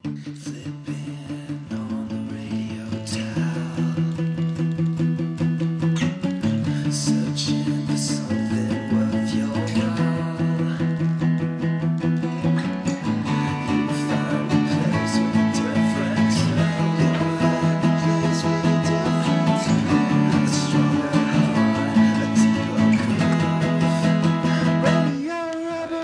Flipping on the radio dial, searching for something worth your while. You'll find a place with a different tone. You'll find a place with a different tone. A stronger heart, a deeper groove. Radio Rubber.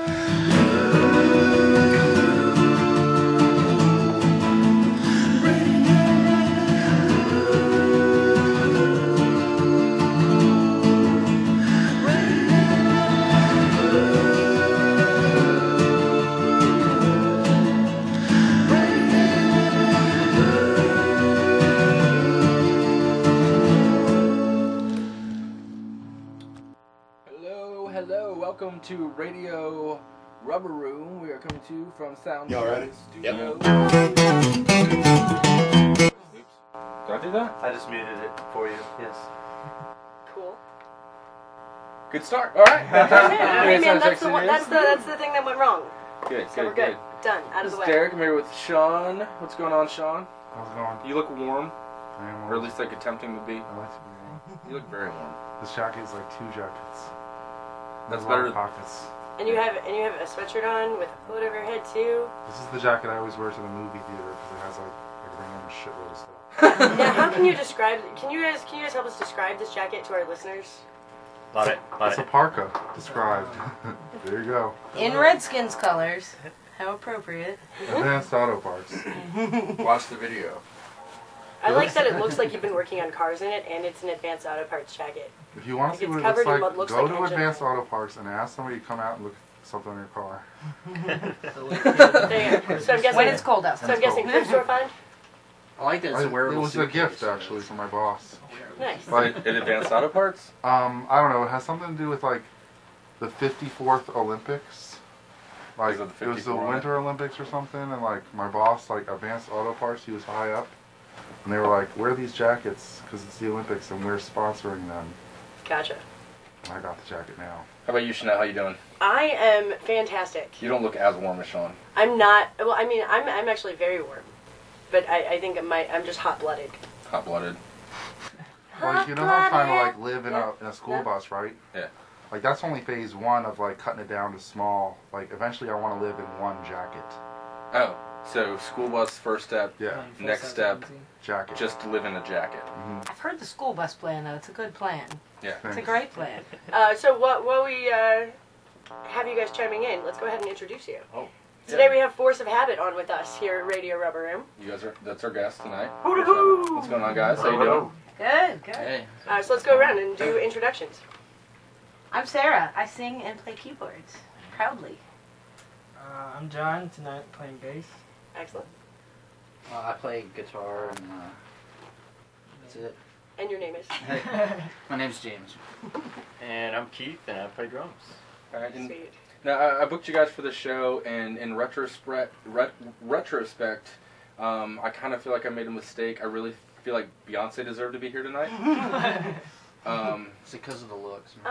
Hello, welcome to Radio Rubber Room. We are coming to you from Sound You all ready? Studio. Oops. Did I do that? I just muted it for you. Yes. Cool. Good start. All right. Fantastic. Hey, man, Sound that's the, check one, serious. that's the thing that went wrong. Good, So we're good, good. Done. Out This of is the way. Derek. I'm here with Sean. What's going on, Sean? How's it going? You look warm, I am or at least like attempting to be. I like to be warm. You look very warm. This jacket is like 2 jackets. That's There's a lot better. of pockets. And you have a sweatshirt on with a hood over your head too. This is the jacket I always wear to the movie theater because it has like I bring in a shitload of stuff. Now, how can you describe? Can you guys help us describe this jacket to our listeners? Love it. Love It's a it. parka described. There you go. In Redskins colors. How appropriate. Advanced Auto Parts. Watch the video. I like that it looks like you've been working on cars in it, and it's an Advanced Auto Parts jacket. If you want Like to see it's what it looks covered in like, what looks go like to engine Advanced oil. Auto Parts and ask somebody to come out and look at something in your car. There you go. So I'm guessing. When it's cold outside. So I'm guessing thrift store find. I like that it's a It wearable was a suitcase. gift actually from my boss. Nice. Like, In Advanced Auto Parts? I don't know. It has something to do with like the 54th Olympics. Like Is it the it was the 54 on it? Winter Olympics or something, and like my boss, like Advanced Auto Parts, he was high up, and they were like, "Wear these jackets because it's the Olympics and we're sponsoring them." Gotcha. And I got the jacket now. How about you, Chanel? How you doing? I am fantastic. You don't look as warm as Sean. I'm not. Well, I mean, I'm actually very warm, but I think I'm just hot-blooded. Hot-blooded. Like you know how kind of like live in Yeah. a school Yeah. bus, right? Yeah. Like that's only phase 1 of like cutting it down to small. Like eventually, I want to live in one jacket. Oh, so school bus first step. Yeah, Next step, jacket. just to live in a jacket. I've heard the school bus plan though. It's a good plan. Yeah. It's a Thanks. great plan. So while we have you guys chiming in, let's go ahead and introduce you. Oh. Today we have Force of Habit on with us here at Radio Rubber Room. You guys that's our guest tonight. Hoo-doo-hoo! What's going on, guys? How you doing? Good, good. Hey. So let's go around and do introductions. I'm Sarah. I sing and play keyboards. Proudly. I'm John, tonight playing bass. Excellent. I play guitar and that's it. And your name is? My name's James. And I'm Keith, and I play drums. All right. And Sweet. now I booked you guys for the show, and in retrospect, I kind of feel like I made a mistake. I really feel like Beyonce deserved to be here tonight. It's because of the looks. Man.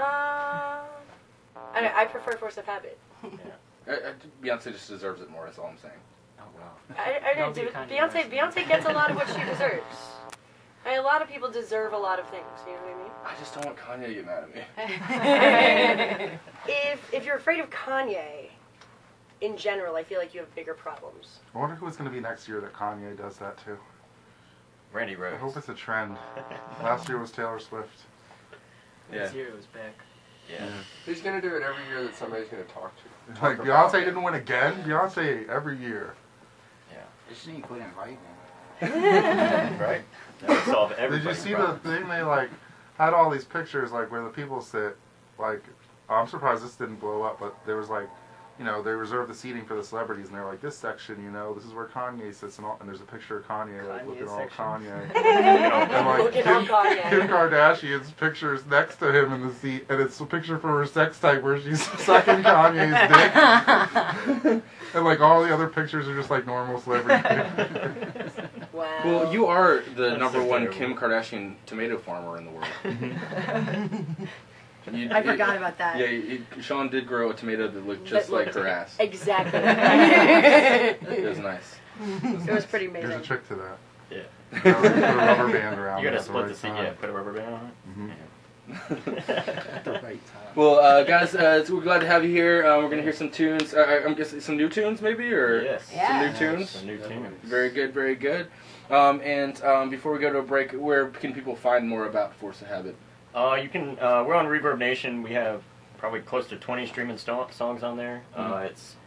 I prefer Force of Habit. Beyonce just deserves it more. That's all I'm saying. Oh wow. I Don't do. be kind to Beyonce gets a lot of what she deserves. I mean, a lot of people deserve a lot of things. You know what I mean? I just don't want Kanye to get mad at me. If you're afraid of Kanye, in general, I feel like you have bigger problems. I wonder who's going to be next year that Kanye does that too. Randy I Rhoads. hope it's a trend. Last year was Taylor Swift. Yeah. This year it was back. Yeah. He's gonna do it every year that somebody's gonna talk to. Like Beyonce didn't win again. Beyonce every year. They just need to quit inviting him. Right? That would solve Did everybody's you see problem. the thing they like had all these pictures like where the people sit like I'm surprised this didn't blow up, but there was like they reserved the seating for the celebrities and they're like this section, this is where Kanye sits and there's a picture of Kanye like Kanye looking all section. Kanye. And like Looking all Kanye. Kim Kardashian's pictures next to him in the seat and it's a picture from her sex tape where she's sucking Kanye's dick. And like all the other pictures are just like normal celebrity pictures. Wow. Well, you are the That's number so one terrible. Kim Kardashian tomato farmer in the world. I forgot about that. Yeah, Sean did grow a tomato that looked just like her ass. Exactly. It was nice. It was pretty There's amazing. a trick to that. Yeah. You gotta put a rubber band around You it gotta at the split right the seat. time. Yeah, put a rubber band on it. Mhm. At the right time. Well, guys, we're glad to have you here. We're gonna hear some tunes. I'm guessing some new tunes, maybe, or Yes. Yeah. some new tunes. Some new tunes. Very good, very good. Before we go to a break, where can people find more about Force of Habit? You can. We're on Reverb Nation. We have probably close to 20 streaming songs on there. It's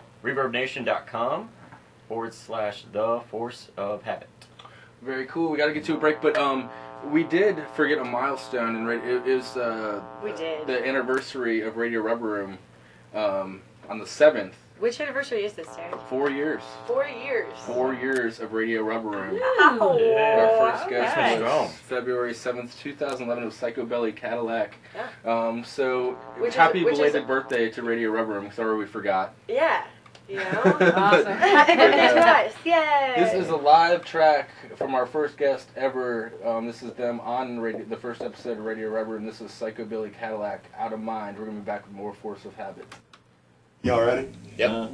reverbnation.com/The Force of Habit. Very cool. We got to get to a break, but we did forget a milestone, and it was We did. the anniversary of Radio Rubber Room on the 7th. Which anniversary is this, Darren? 4 years. 4 years. 4 years of Radio Rubber Room. Wow. Yeah. Our first guest Alright. was Strong. February 7th, 2011. It was Psychobelly Cadillac. Yeah. So Which is- happy which is- belated birthday to Radio Rubber Room. Sorry we forgot. Yeah. You know? Awesome. Happy birthday to us. Yay. This is a live track from our first guest ever. This is them on the first episode of Radio Rubber, and this is Psychobilly Cadillac, Out of Mind. We're going to be back with more Force of Habit. Y'all ready? Yep.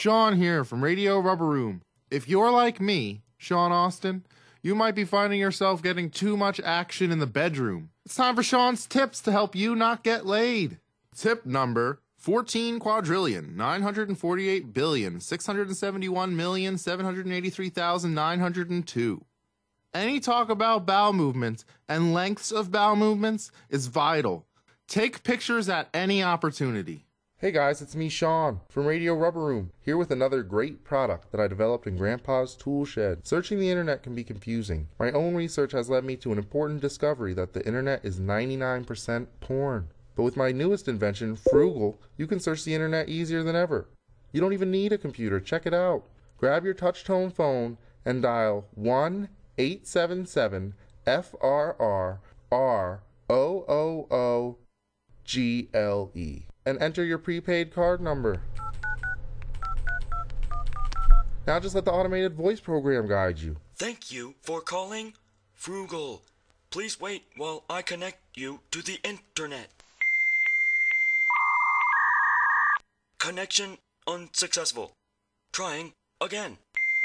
Sean here from Radio Rubber Room. If you're like me, Sean Austin, you might be finding yourself getting too much action in the bedroom. It's time for Sean's tips to help you not get laid. Tip number 14 quadrillion 948 billion 671 million 783,902. Any talk about bowel movements and lengths of bowel movements is vital. Take pictures at any opportunity. Hey guys, it's me, Sean, from Radio Rubber Room, here with another great product that I developed in Grandpa's tool shed. Searching the internet can be confusing. My own research has led me to an important discovery that the internet is 99% porn. But with my newest invention, Frugal, you can search the internet easier than ever. You don't even need a computer. Check it out. Grab your touch-tone phone and dial 1-877-FRR-ROOOGLE and enter your prepaid card number. Now just let the automated voice program guide you. Thank you for calling Frugal. Please wait while I connect you to the internet. Connection unsuccessful. Trying again.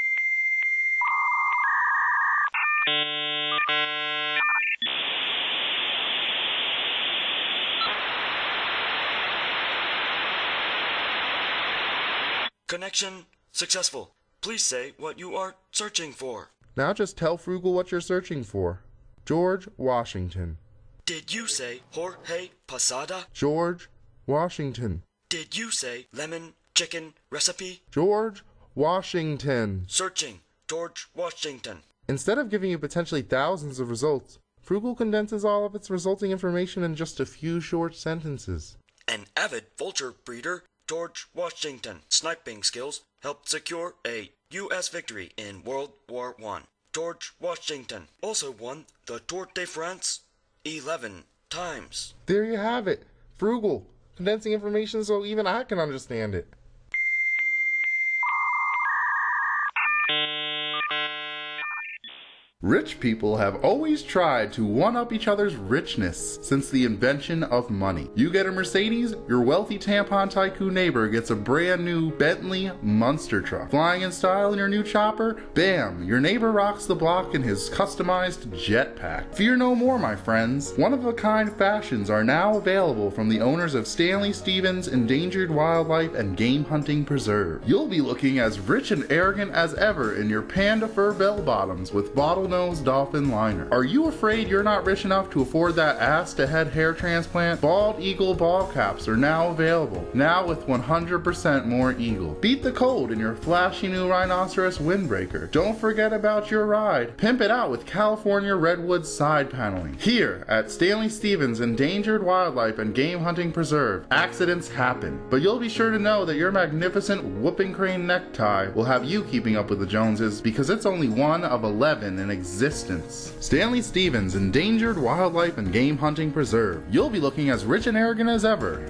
Connection successful. Please say what you are searching for. Now just tell Frugal what you're searching for. George Washington. Did you say Jorge Posada? George Washington. Did you say lemon chicken recipe? George Washington. Searching George Washington. Instead of giving you potentially thousands of results, Frugal condenses all of its resulting information in just a few short sentences. An avid vulture breeder, George Washington sniping skills helped secure a U.S. victory in World War I. George Washington also won the Tour de France 11 times. There you have it. Frugal, condensing information so even I can understand it. Rich people have always tried to one-up each other's richness since the invention of money. You get a Mercedes, your wealthy tampon tycoon neighbor gets a brand new Bentley Monster truck. Flying in style in your new chopper? Bam! Your neighbor rocks the block in his customized jetpack. Fear no more, my friends. One-of-a-kind fashions are now available from the owners of Stanley Stevens Endangered Wildlife and Game Hunting Preserve. You'll be looking as rich and arrogant as ever in your panda fur bell-bottoms with bottlenose dolphin liner. Are you afraid you're not rich enough to afford that ass-to-head hair transplant? Bald Eagle ball caps are now available, now with 100% more eagle. Beat the cold in your flashy new rhinoceros windbreaker. Don't forget about your ride. Pimp it out with California redwood side paneling. Here at Stanley Stevens Endangered Wildlife and Game Hunting Preserve, accidents happen, but you'll be sure to know that your magnificent whooping crane necktie will have you keeping up with the Joneses because it's only one of 11 in existence. Stanley Stevens Endangered Wildlife and Game Hunting Preserve. You'll be looking as rich and arrogant as ever.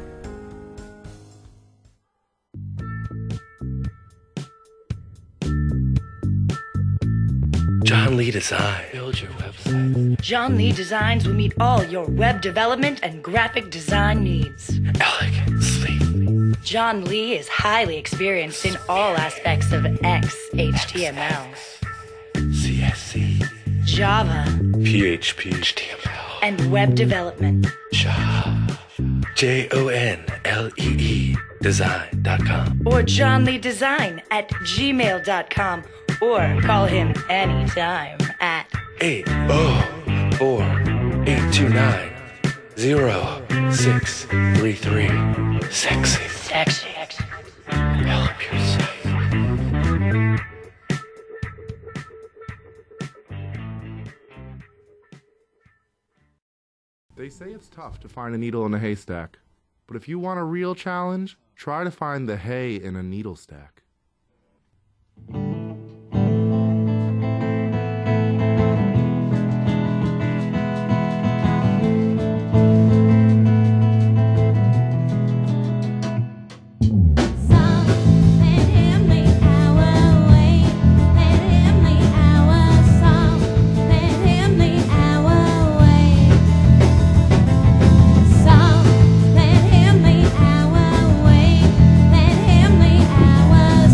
John Lee Design. Build your website. John Lee Designs will meet all your web development and graphic design needs. Elegant, sleek. John Lee is highly experienced in all aspects of XHTML, CSC, Java, PHP, HTML, and web development. Java, JONLEE, design.com. Or John Lee Design at gmail.com. Or call him anytime at 800-429-0633. Sexy. Develop your site. They say it's tough to find a needle in a haystack, but if you want a real challenge, try to find the hay in a needle stack. Let him lead our way.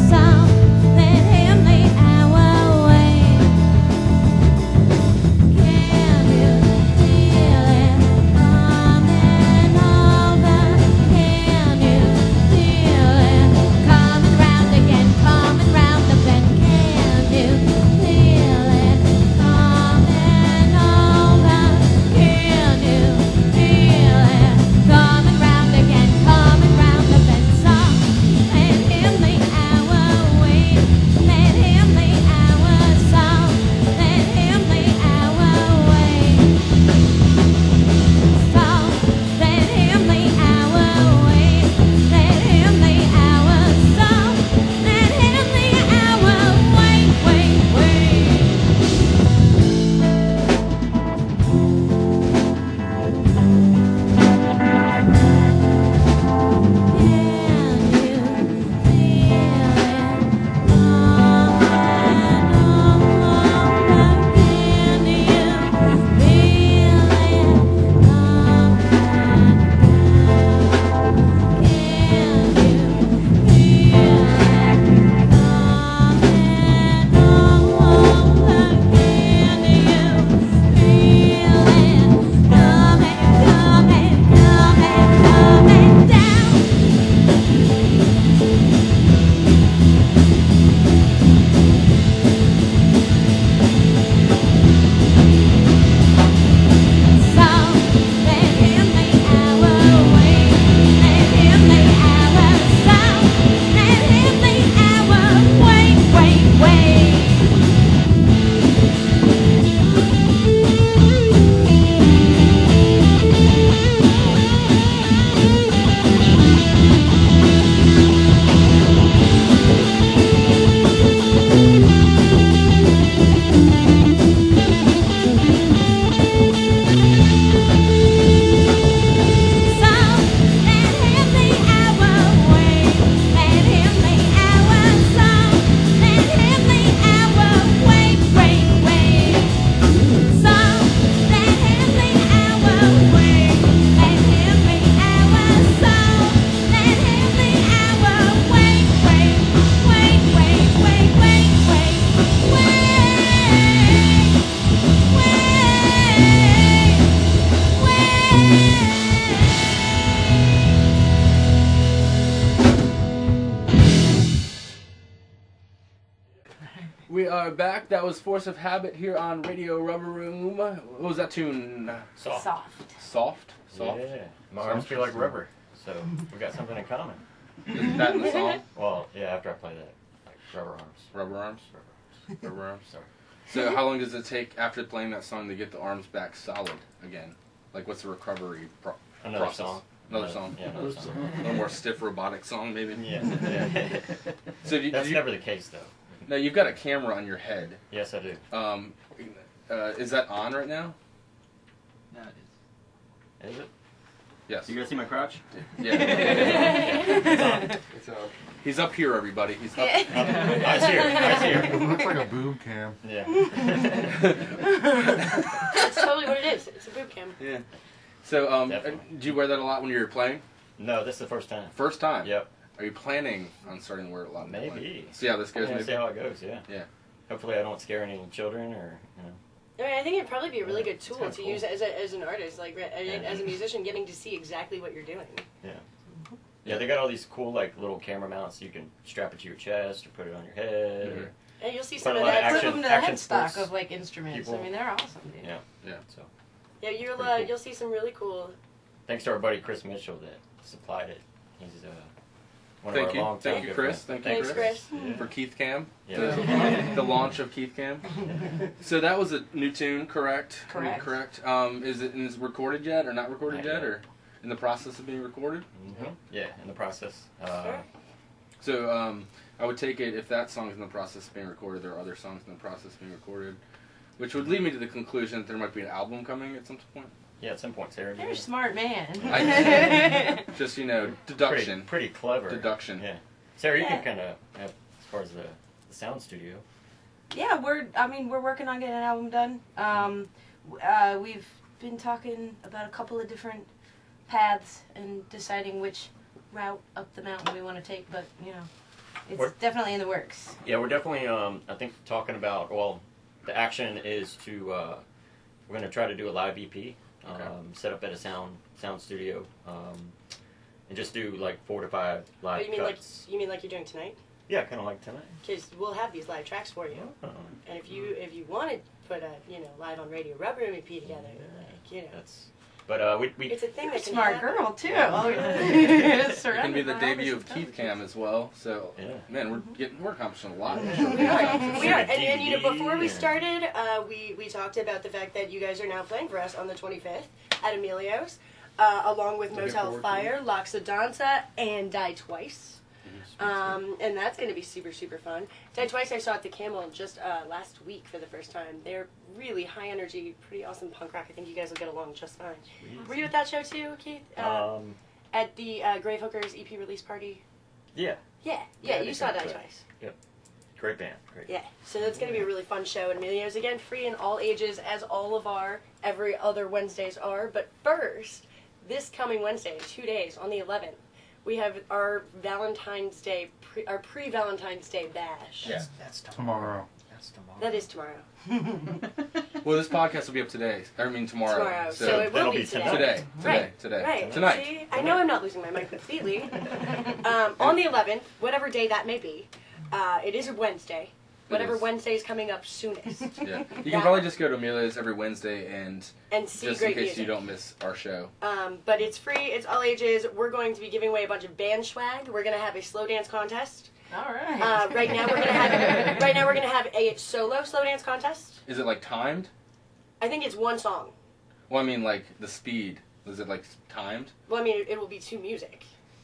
We are back. That was Force of Habit here on Radio Rubber Room. What was that tune? Soft. Soft? Yeah. My arms feel like rubber, so we got something in common. Is that in the song? Well, yeah, after I play that. Like rubber arms. Rubber arms? Rubber arms. Rubber arms. Sorry. So how long does it take after playing that song to get the arms back solid again? Like, what's the recovery Another process? song. Another song? Yeah, another song. A little more stiff robotic song, maybe? Yeah. So That's never the case, though. No, you've got a camera on your head. Yes, I do. Is that on right now? No, it is. Is it? Yes. You guys see my crotch? Yeah. It's on. It's on. He's up here, everybody. He's up. Eyes here. Eyes here. It looks like a boom cam. Yeah. That's totally what it is. It's a boot cam. Yeah. So, Definitely. do you wear that a lot when you were playing? No, this is the first time. First time? Yep. Are you planning on starting to wear it a lot? more? Maybe. See how this goes, Yeah, maybe? see how it goes, yeah. Yeah. Hopefully I don't scare any children or, you know. I mean, I think it'd probably be a really good tool kinda to cool. use as an artist, like as a musician, getting to see exactly what you're doing. Yeah. Yeah, they got all these cool, like, little camera mounts you can strap it to your chest or put it on your head. Or And you'll see Put some a of lot of that. Put action- them to the action headstock sports of like instruments. people. I mean, they're awesome, dude. Yeah. Yeah. So, Yeah, you'll Pretty cool. you'll see some really cool. thanks to our buddy Chris Mitchell that supplied it. He's one Thank of you. our long-time Thank you, good Chris. friends. Thank you, Thanks, Chris. Chris. For Keith Cam. Yeah. The launch of Keith Cam. So that was a new tune, correct? Correct. Correct. Is it recorded yet or not recorded Not yet yet. or in the process of being recorded? Mm-hmm. Yeah, in the process. Sure. So I would take it if that song is in the process of being recorded, there are other songs in the process of being recorded, which would lead me to the conclusion that there might be an album coming at some point. Yeah, at some point, Sarah. You're a smart man. Just, deduction. Pretty clever. Deduction. Yeah. Sarah, you Yeah. can kind of, as far as the sound studio. Yeah, we're working on getting an album done. We've been talking about a couple of different paths and deciding which route up the mountain we want to take, but it's We're- definitely in the works. Yeah, we're definitely, I think, talking about, well, the action is to, we're going to try to do a live EP, set up at a sound studio, and just do like 4 to 5 live you mean cuts. you mean like you're doing tonight? Yeah, kind of like tonight. Because we'll have these live tracks for you, and if you want to put a live on Radio Rubber Room EP together, That's, but we it's a thing that can Smart happen. girl too. It can be the debut of Keith Cam as well. So, man, we're accomplishing a lot. We are, and before we started, we talked about the fact that you guys are now playing for us on the 25th at Emilio's, along with Looking Motel forward to Fire, Loxa Danza, and Die Twice. And that's going to be super, super fun. Die Twice I saw at the Camel just last week for the first time. They're really high energy, pretty awesome punk rock. I think you guys will get along just fine. Were you at that show too, Keith? At the Gravehookers EP release party? Yeah. Yeah, you saw Die Yeah. Twice. Yep. Great band. Great. Yeah, so that's going to be a really fun show. And Emilio's, again, free in all ages, as all of our every other Wednesdays are. But first, this coming Wednesday, 2 days, on the 11th, we have our Valentine's Day, our pre-Valentine's Day bash. Yeah. That's Tomorrow. That's tomorrow. That is tomorrow. Well, this podcast will be up today. Tomorrow. Tomorrow. So it will be today. Today. Right. Tonight. See, I know I'm not losing my mind completely. On the 11th, whatever day that may be, it is a Wednesday. Whatever is. Wednesday is coming up soonest. Yeah. You can probably just go to Amelia's every Wednesday and see just great in case music. you don't miss our show. But it's free. It's all ages. We're going to be giving away a bunch of band swag. We're going to have a slow dance contest. All right. Right now we're gonna have a solo slow dance contest. Is it like timed? I think it's one song. Well, I mean like the speed. Is it like timed? Well, I mean it will be to music.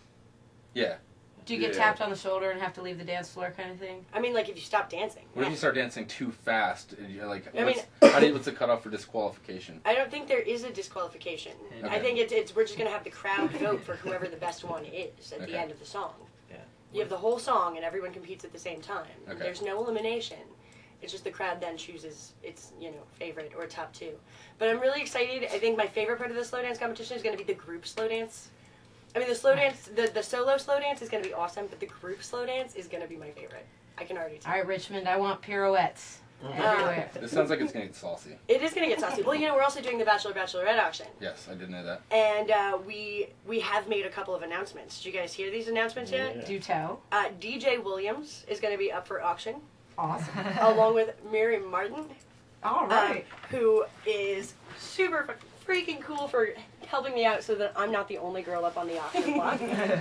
Yeah. Do you get tapped on the shoulder and have to leave the dance floor kind of thing? I mean, like if you stop dancing. What if you start dancing too fast? And you're like, I mean- what's the cutoff for disqualification? I don't think there is a disqualification. Okay. I think it's we're just gonna have the crowd vote for whoever the best one is at the Okay. end of the song. Yeah. You have the whole song and everyone competes at the same time. Okay. There's no elimination. It's just the crowd then chooses its favorite or top two. But I'm really excited. I think my favorite part of the slow dance competition is going to be the group slow dance. I mean, the slow dance, the solo slow dance is going to be awesome, but the group slow dance is going to be my favorite. I can already tell. All right, Richmond, I want pirouettes everywhere. This sounds like it's going to get saucy. It is going to get saucy. Well, we're also doing the Bachelor/Bachelorette auction. Yes, I did know that. And we have made a couple of announcements. Did you guys hear these announcements yet? Do tell. DJ Williams is going to be up for auction. Awesome. along with Mary Martin, All right. who is super freaking cool for helping me out so that I'm not the only girl up on the auction block.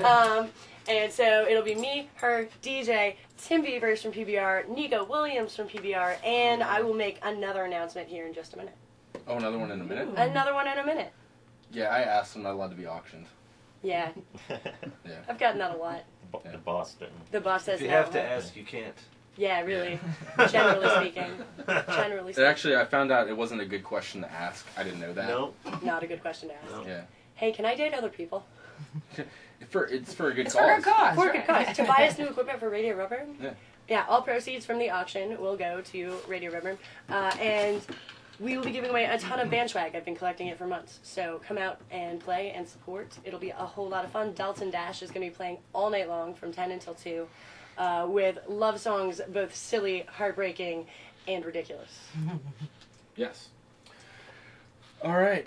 And so it'll be me, her, DJ, Tim Beavers from PBR, Nico Williams from PBR, and I will make another announcement here in just a minute. Oh, another one in a minute? Another one in a minute. Yeah, I asked. I'm not allowed to be auctioned. Yeah. Yeah. I've gotten that a lot. The boss didn't. The boss says If you no. have to ask, you can't. Yeah, really. Generally speaking. Generally speaking. Actually, I found out it wasn't a good question to ask. I didn't know that. No. Not a good question to ask. No. Yeah. Hey, can I date other people? It's for a good It's cause. for a good cause. For a right. good cause. To buy us new equipment for Radio Rubber. Yeah. Yeah, all proceeds from the auction will go to Radio Rubber. And we will be giving away a ton of band swag. I've been collecting it for months. So come out and play and support. It'll be a whole lot of fun. Dalton Dash is going to be playing all night long from 10 until 2 with love songs both silly, heartbreaking, and ridiculous. Yes. All right.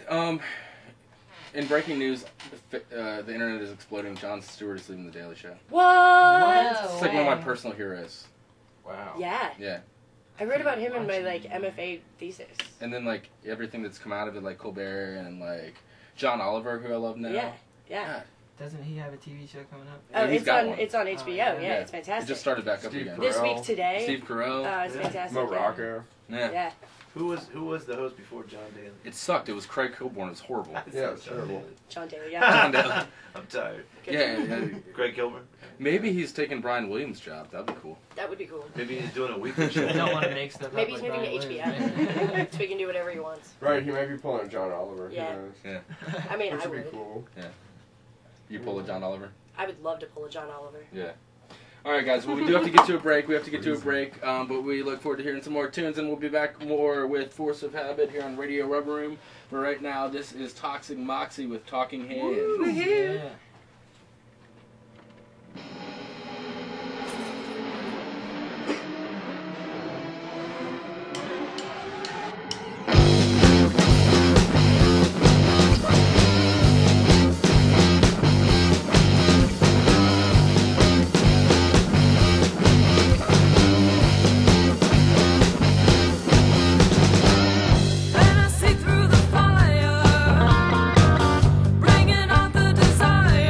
In breaking news, the internet is exploding. Jon Stewart is leaving The Daily Show. What? It's like one of my personal heroes. Wow. Yeah. Yeah. I wrote about him in my MFA thesis. And then everything that's come out of it, like Colbert and John Oliver, who I love now. Yeah. Yeah. God. Doesn't he have a TV show coming up? Oh, He's got one. it's on HBO. yeah. Yeah, it's fantastic. It just started back up Steve again. Carell. This week today. Steve Carell. It's fantastic. Mo yeah. Rocco. Yeah. Yeah. Who was the host before John Daly? It sucked. It was Craig Kilborn. It was horrible. Yeah, it's terrible. John Daly, yeah. John Daly. I'm tired. Yeah. Greg Kilburn. Maybe he's taking Brian Williams' job. That'd be cool. That would be cool. Maybe he's doing a weekly show. I don't want to make stuff Maybe up he's like moving to Brian HBO. Williams. So he can do whatever he wants. Right, he might be pulling a John Oliver. Who Yeah. knows? Yeah. I mean, Which I would would. be cool. You pull a John Oliver? I would love to pull a John Oliver. Yeah. All right, guys. Well, we do have to get to a break. But we look forward to hearing some more tunes, and we'll be back more with Force of Habit here on Radio Rubber Room. But right now, this is Toxic Moxie with Talking Hands. Yeah. And I see through the fire, bringing out the desire.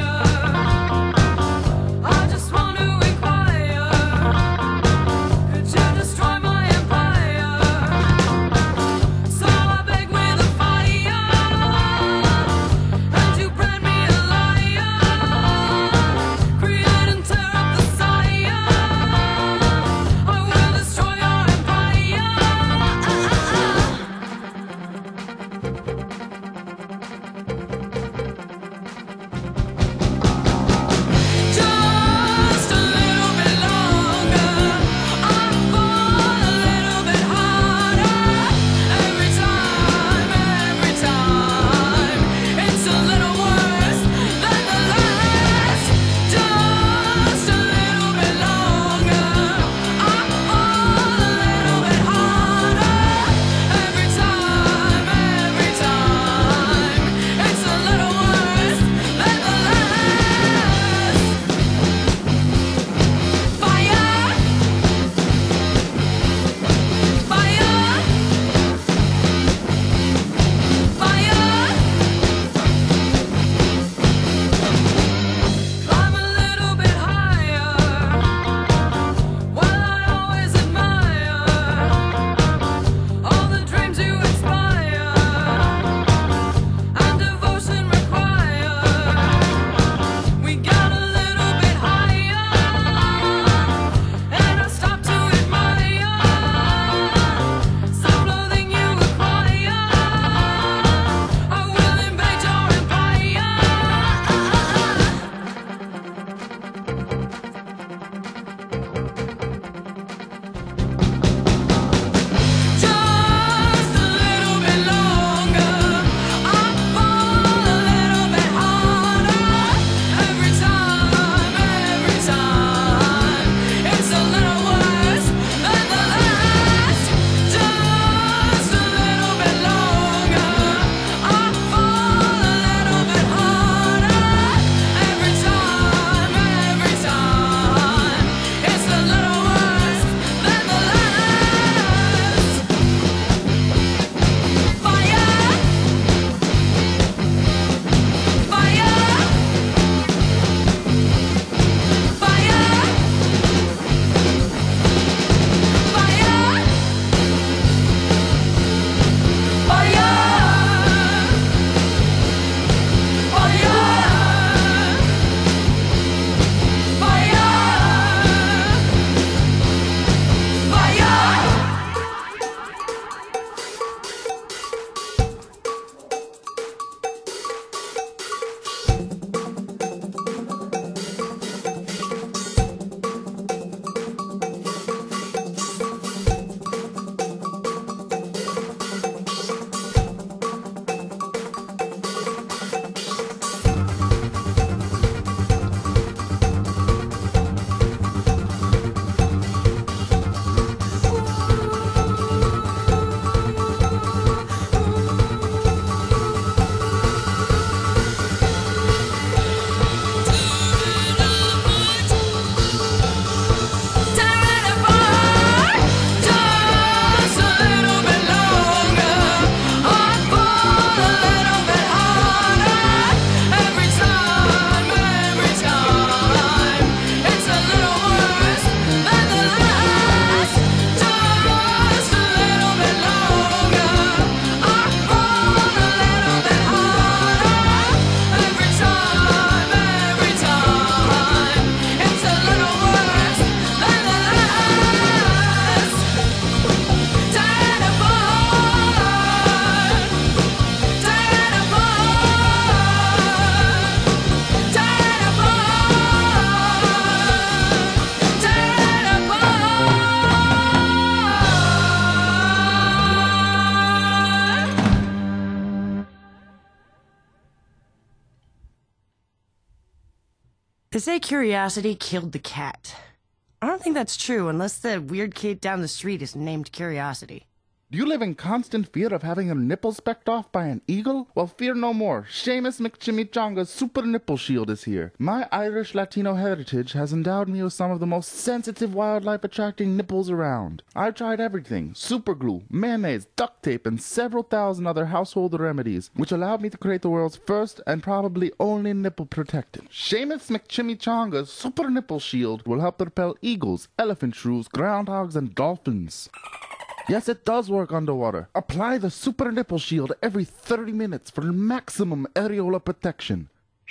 They say curiosity killed the cat. I don't think that's true unless the weird kid down the street is named Curiosity. Do you live in constant fear of having your nipple specked off by an eagle? Well, fear no more. Seamus McChimichanga's Super Nipple Shield is here. My Irish Latino heritage has endowed me with some of the most sensitive wildlife-attracting nipples around. I've tried everything: super glue, mayonnaise, duct tape, and several thousand other household remedies, which allowed me to create the world's first and probably only nipple protectant. Seamus McChimichanga's Super Nipple Shield will help to repel eagles, elephant shrews, groundhogs, and dolphins. Yes, it does work underwater. Apply the Super Nipple Shield every 30 minutes for maximum areola protection.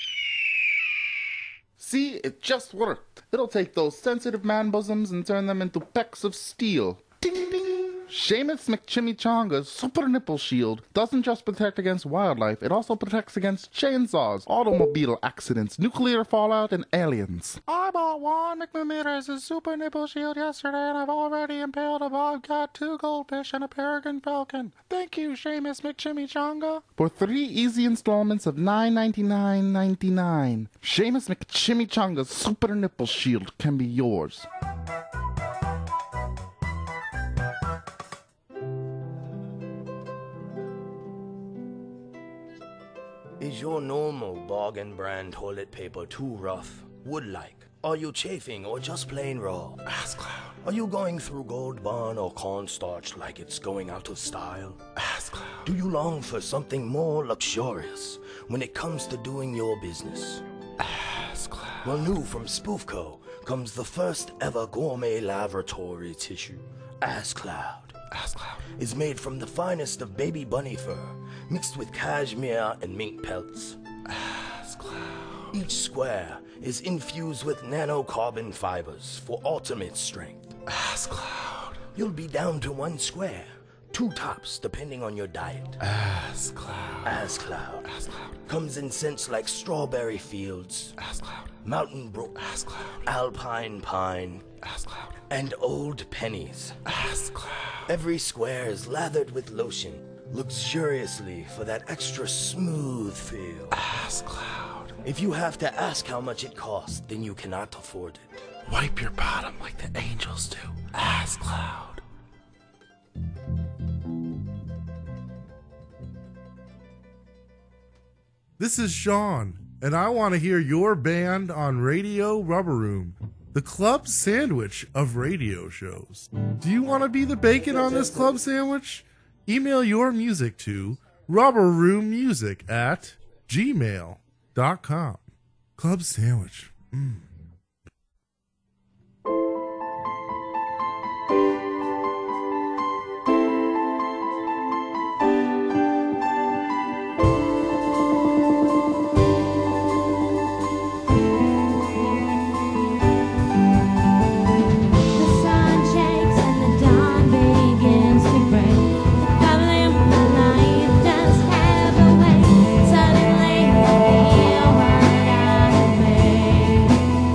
See, it just worked. It'll take those sensitive man bosoms and turn them into pecks of steel. Ding ding! Seamus McChimichanga's Super Nipple Shield doesn't just protect against wildlife, it also protects against chainsaws, automobile accidents, nuclear fallout, and aliens. I bought one McMillimeters' Super Nipple Shield yesterday, and I've already impaled a bobcat, 2 goldfish, and a peregrine falcon. Thank you, Seamus McChimichanga. For 3 easy installments of $9.99.99, Seamus McChimichanga's Super Nipple Shield can be yours. Is your normal bargain brand toilet paper too rough, wood-like? Are you chafing or just plain raw? Ask Cloud. Are you going through Gold Bond or cornstarch like it's going out of style? Ask Cloud. Do you long for something more luxurious when it comes to doing your business? Ask Cloud. Well, new from Spoofco comes the first ever gourmet laboratory tissue, Ask Cloud. Ask Cloud is made from the finest of baby bunny fur, mixed with cashmere and mink pelts. Ask Cloud. Each square is infused with nanocarbon fibers for ultimate strength. Ask Cloud. You'll be down to 1 square, 2 tops depending on your diet. Ask Cloud. Ask Cloud. Ask Cloud comes in scents like strawberry fields, Ask Cloud, mountain brook, Ask Cloud, alpine pine, Ask Cloud, and old pennies. Ask Cloud. Every square is lathered with lotion, luxuriously for that extra smooth feel. Ask Cloud. If you have to ask how much it costs, then you cannot afford it. Wipe your bottom like the angels do. Ask Cloud. This is Sean, and I want to hear your band on Radio Rubber Room, the club sandwich of radio shows. Do you want to be the bacon on this club sandwich? Email your music to rubberroommusic@gmail.com. Club sandwich. Suddenly, you feel what I made.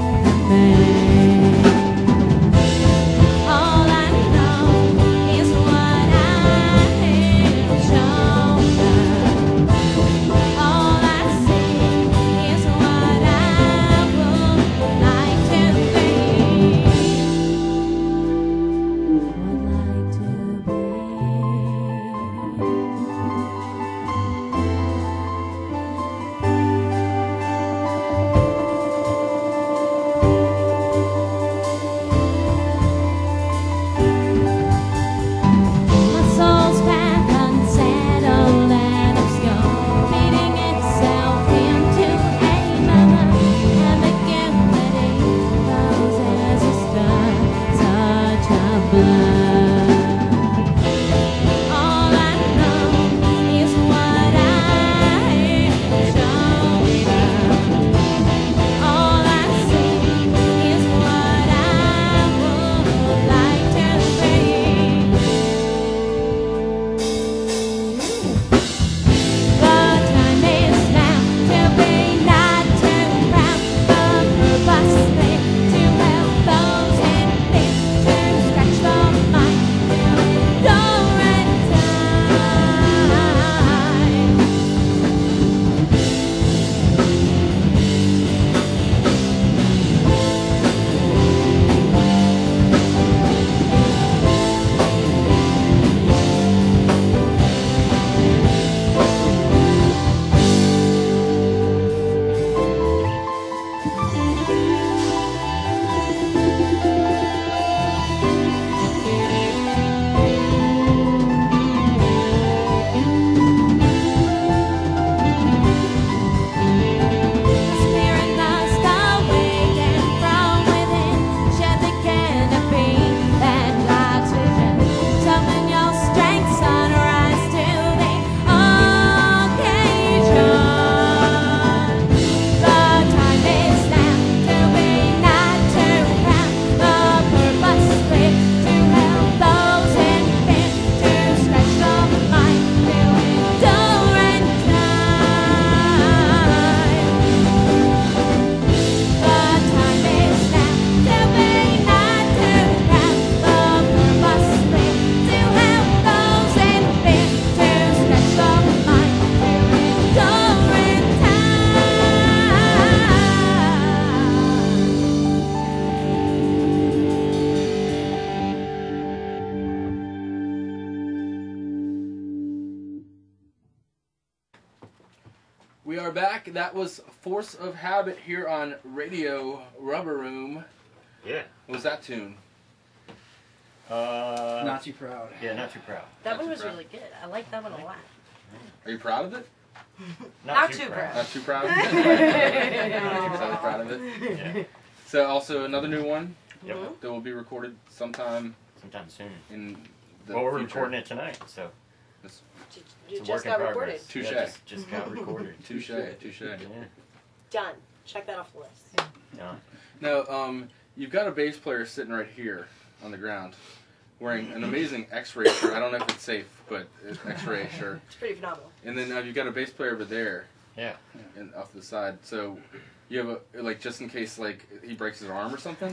We are back. That was Force of Habit here on Radio Rubber Room. Yeah. What was that tune? Not Too Proud. Yeah, Not Too Proud. That Not one Too was Proud. really good. I like that one a lot. Are you proud of it? Not too proud. Not too proud? Not proud of it. Yeah. So also another new one Yep. that will be recorded sometime soon. in the Well, we're future. recording it tonight, so. You It's a just work in got progress. recorded. Touche. Yeah, just got recorded. Touche. Yeah. Done. Check that off the list. Yeah. Now, you've got a bass player sitting right here on the ground, wearing an amazing X-ray shirt. I don't know if it's safe, but it's an X-ray shirt. It's pretty phenomenal. And then you've got a bass player over there. Yeah. And off to the side. So you have a, like, just in case, like, he breaks his arm or something?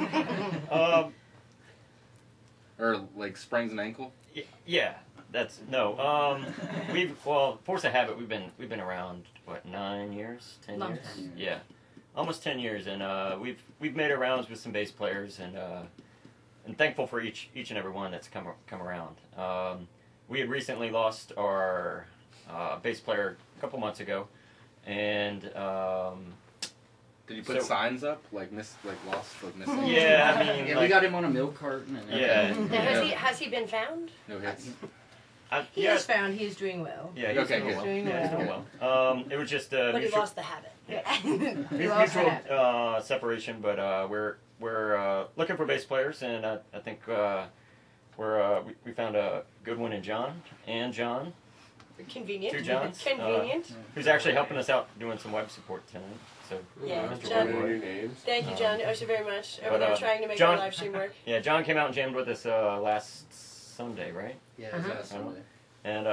Or, like, sprains an ankle? Yeah. That's no. Force of Habit. We've been around what 9 years, 10 Long years. time. Yeah, almost 10 years, and we've made our rounds with some bass players, and thankful for each and every one that's come around. We had recently lost our bass player a couple months ago, and did you put signs up like missing? Yeah, I mean, yeah, like, we got him on a milk carton. And Yeah. Now, has he been found? No hits. He is found. He is doing well. Yeah, he's Okay, doing good. well. Doing Yeah, he's well. doing well. It was just But he mutual- lost the habit. He lost the habit. mutual separation, but we're looking for bass players, and I think we found a good one in John. Convenient. Two Johns. Convenient. Who's actually helping us out doing some web support tonight. So Yeah, Mr. John. Woodward. Thank you, John. So very much. But, We're trying to make John- our live stream work. Yeah, John came out and jammed with us last Sunday, right? Yeah, it was last Sunday. And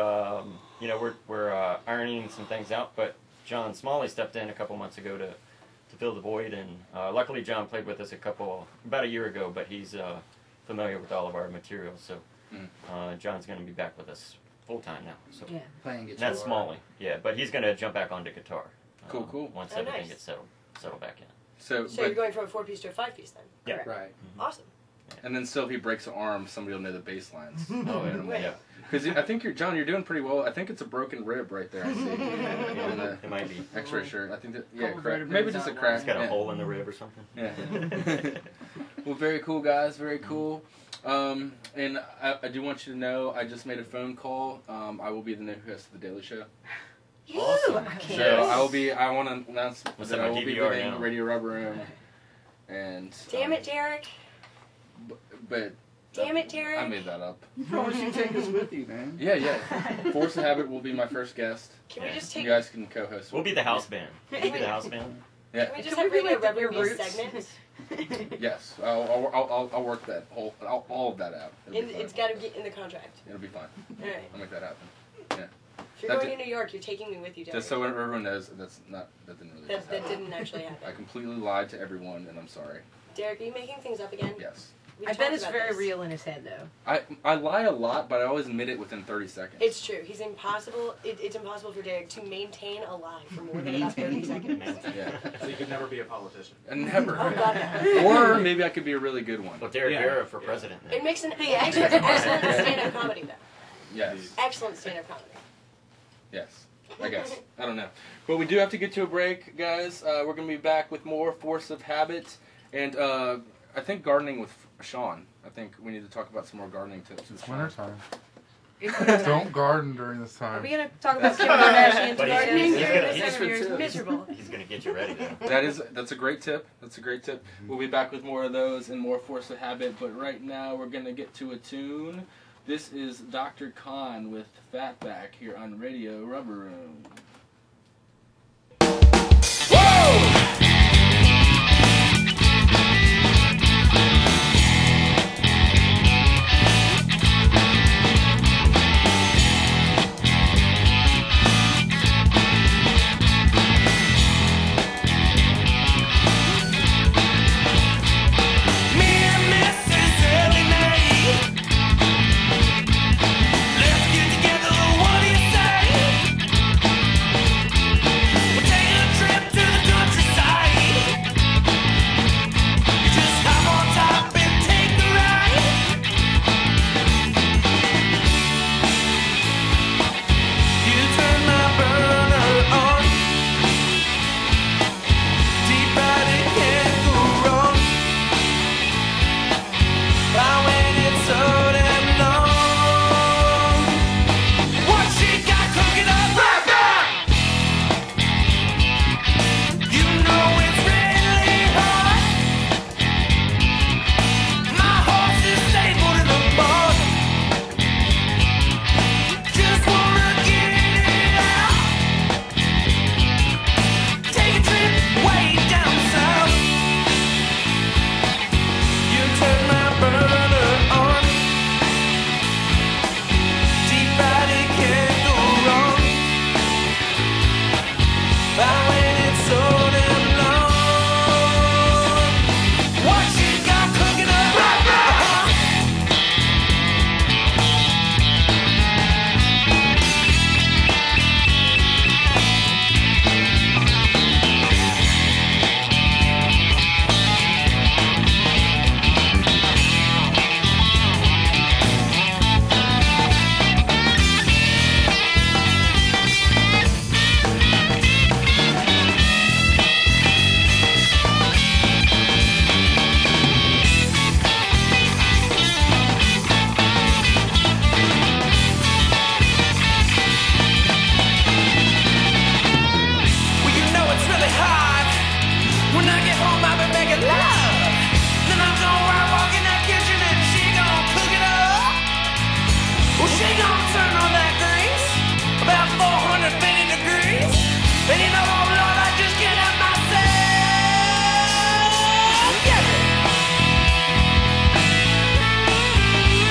we're ironing some things out, but John Smalley stepped in a couple months ago to fill the void, and luckily John played with us about a year ago, but he's familiar with all of our material, so John's going to be back with us full time now. So Yeah. Playing guitar. That's Smalley, yeah, but he's going to jump back onto guitar. Cool. Once Oh, everything nice. gets settled back in. So you're going from a 4-piece to a 5-piece then? Yeah. Correct. Right. Awesome. And then still, if he breaks an arm, somebody will know the bass lines. Oh, yeah. Because I think you're doing pretty well. I think it's a broken rib right there. I see. In the It might be. X-ray shirt. I think that Couple crack. vertebrae Maybe just a out crack. It's got a yeah. hole in the rib or something. Yeah. Well, very cool, guys. Very cool. And I do want you to know, I just made a phone call. I will be the new host of the Daily Show. Awesome. So I want to announce Let's that have I a will be DVR leaving now. Radio Rubber Room. And Damn it, Derek. but Damn it, Derek. I made that up. You promised you'd take us with you, man. Yeah. Force of Habit will be my first guest. Can we just take? You guys can co-host. We'll be the house band. We'll be the house band. Yeah. Can we just Can have we be Radio like Rubber your be a roots? segment? Yes. I'll work that all of that out. It'll be It's fine. got to get in the contract. It'll be fine. All right. I'll make that happen. Yeah. If you're That going did- to New York, you're taking me with you, Derek. Just so everyone knows, that didn't really. that didn't actually happen. I completely lied to everyone, and I'm sorry. Derek, are you making things up again? Yes. We've I bet talked it's about very this. real in his head, though. I lie a lot, but I always admit it within 30 seconds. It's true. He's impossible. It's impossible for Derek to maintain a lie for more than about 30 seconds. Yeah. So you could never be a politician. And never. Oh, God, no. Or maybe I could be a really good one. Well, Derek Vera for president. then. It makes an excellent stand-up comedy, though. Yes. Excellent stand-up comedy. Yes. I guess. I don't know. But we do have to get to a break, guys. We're going to be back with more Force of Habit. And I think gardening with Sean. I think we need to talk about some more gardening tips. It's wintertime. It's wintertime. Don't garden during this Are time. we going to talk about Kim Kardashian's But he's- gardening? he's gonna- This he's time of year is gonna- miserable. He's going to get you ready, though. That's a great tip. That's a great tip. We'll be back with more of those and more Force of Habit. But right now, we're going to get to a tune. This is Dr. Khan with Fatback here on Radio Rubber Room. Me and Mrs. Ellie Mae, let's get together. What do you say?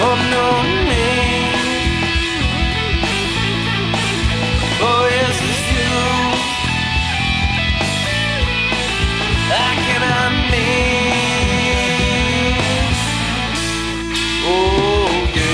of knowing me. Oh yes, it's you. How can I miss? Oh, you.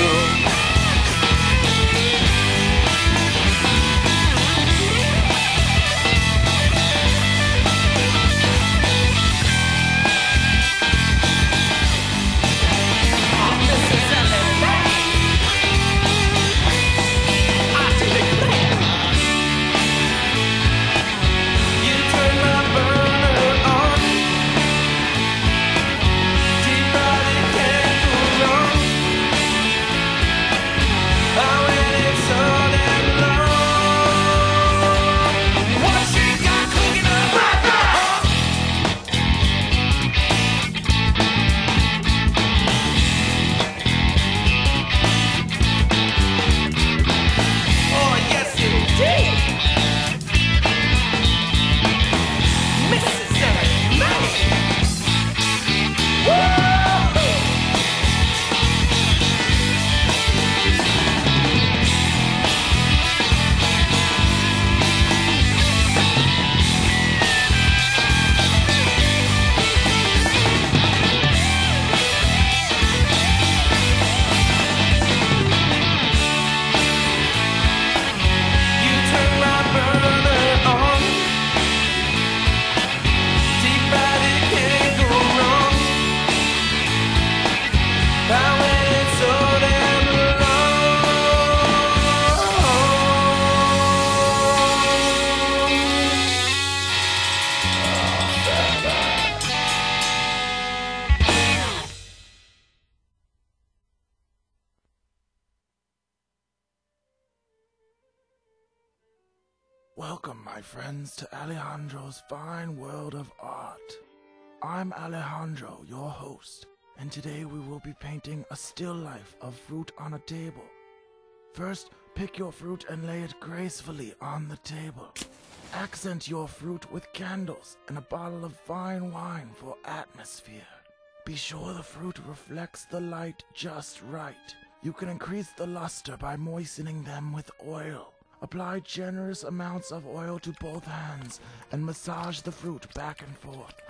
Welcome, my friends, to Alejandro's fine world of art. I'm Alejandro, your host, and today we will be painting a still life of fruit on a table. First, pick your fruit and lay it gracefully on the table. Accent your fruit with candles and a bottle of fine wine for atmosphere. Be sure the fruit reflects the light just right. You can increase the luster by moistening them with oil. Apply generous amounts of oil to both hands and massage the fruit back and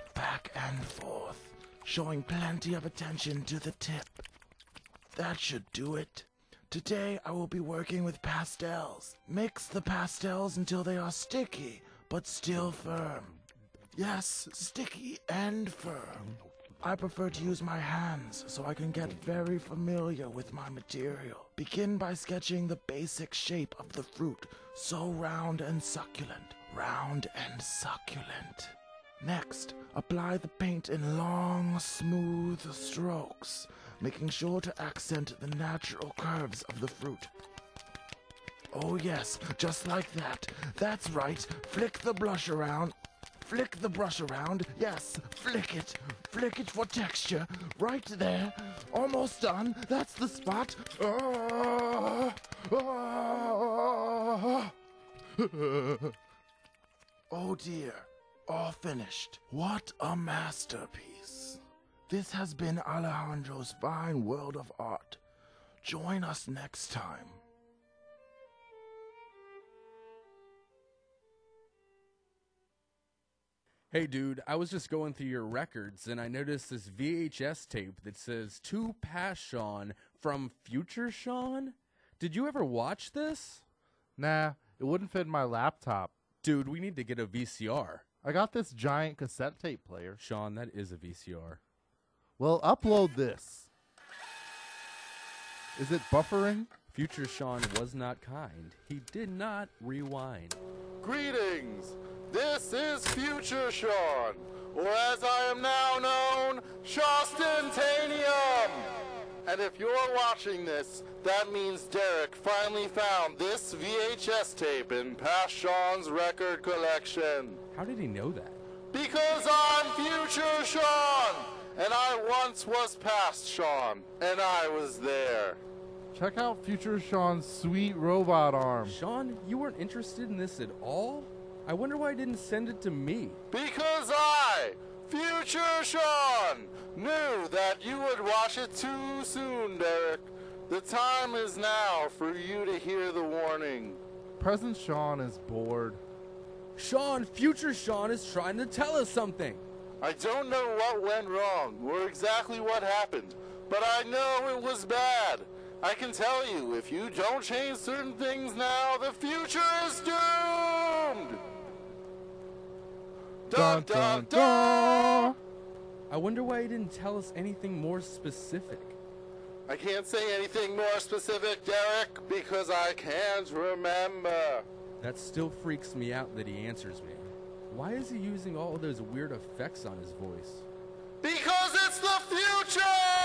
forth, showing plenty of attention to the tip. That should do it. Today I will be working with pastels. Mix the pastels until they are sticky, but still firm. Yes, sticky and firm. I prefer to use my hands so I can get very familiar with my material. Begin by sketching the basic shape of the fruit, so round and succulent. Round and succulent. Next, apply the paint in long, smooth strokes, making sure to accent the natural curves of the fruit. Oh yes, just like that. That's right. Flick the brush around. Flick the brush around. Yes, flick it. Flick it for texture. Right there. Almost done. That's the spot. Oh dear. All finished. What a masterpiece. This has been Alejandro's fine world of art. Join us next time. Hey dude, I was just going through your records and I noticed this VHS tape that says To Past Sean from Future Sean. Did you ever watch this? Nah, it wouldn't fit in my laptop. Dude, we need to get a VCR. I got this giant cassette tape player. Sean, that is a VCR. Well, upload this. Is it buffering? Future Sean was not kind. He did not rewind. Greetings! This is Future Sean, or as I am now known, Shawstantanium! And if you're watching this, that means Derek finally found this VHS tape in Past Sean's record collection. How did he know that? Because I'm Future Sean, and I once was Past Sean, and I was there. Check out Future Sean's sweet robot arm. Sean, you weren't interested in this at all? I wonder why he didn't send it to me. Because I, Future Sean, knew that you would watch it too soon, Derek. The time is now for you to hear the warning. Present Sean is bored. Sean, future Sean is trying to tell us something. I don't know what went wrong or exactly what happened, but I know it was bad. I can tell you, if you don't change certain things now, the future is doomed! Dun dun dun! I wonder why he didn't tell us anything more specific. I can't say anything more specific, Derek, because I can't remember. That still freaks me out that he answers me. Why is he using all of those weird effects on his voice? Because it's the future!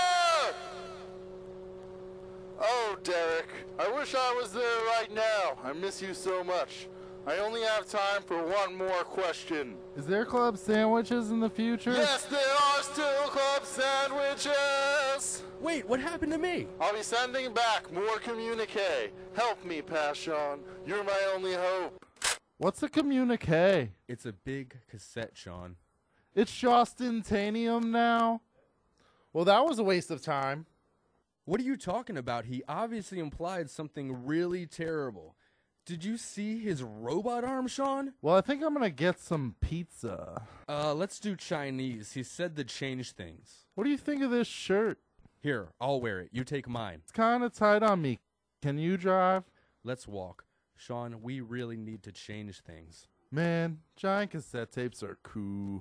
Oh, Derek, I wish I was there right now. I miss you so much. I only have time for one more question. Is there club sandwiches in the future? Yes, there are still club sandwiches! Wait, what happened to me? I'll be sending back more communique. Help me, Pashon. You're my only hope. What's a communique? It's a big cassette, Sean. It's Shostentanium now? Well, that was a waste of time. What are you talking about? He obviously implied something really terrible. Did you see his robot arm, Sean? Well, I think I'm gonna get some pizza. Let's do Chinese. He said to change things. What do you think of this shirt? Here, I'll wear it. You take mine. It's kinda tight on me. Can you drive? Let's walk. Sean, we really need to change things. Man, giant cassette tapes are cool.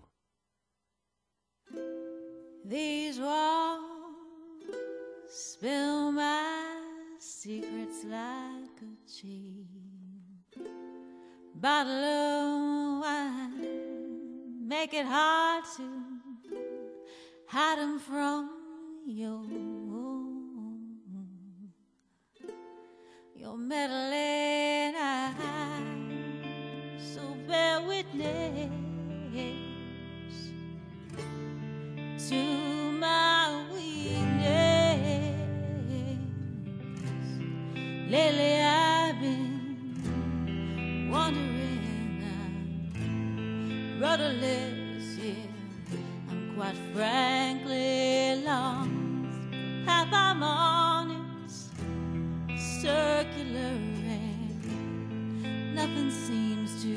These walls spill my secrets like a chain. Bottle of wine, make it hard to hide 'em from your meddling eyes. So bear witness to my weakness. Lately I've been wondering, I'm rudderless here. I'm quite frankly lost. Half I'm honest, circular, and nothing seems to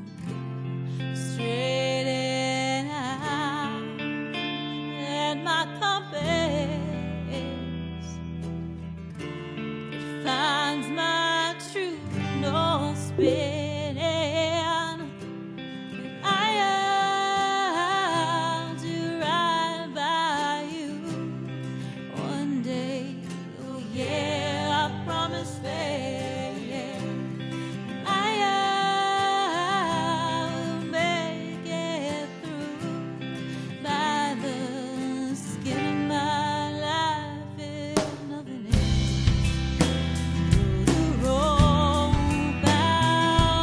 straighten out. And my compass, it finds my truth no spinning. I am to ride by you one day. Oh yeah, I promise fair. I will make it through by the skin of my life, if nothing else. Through the rope out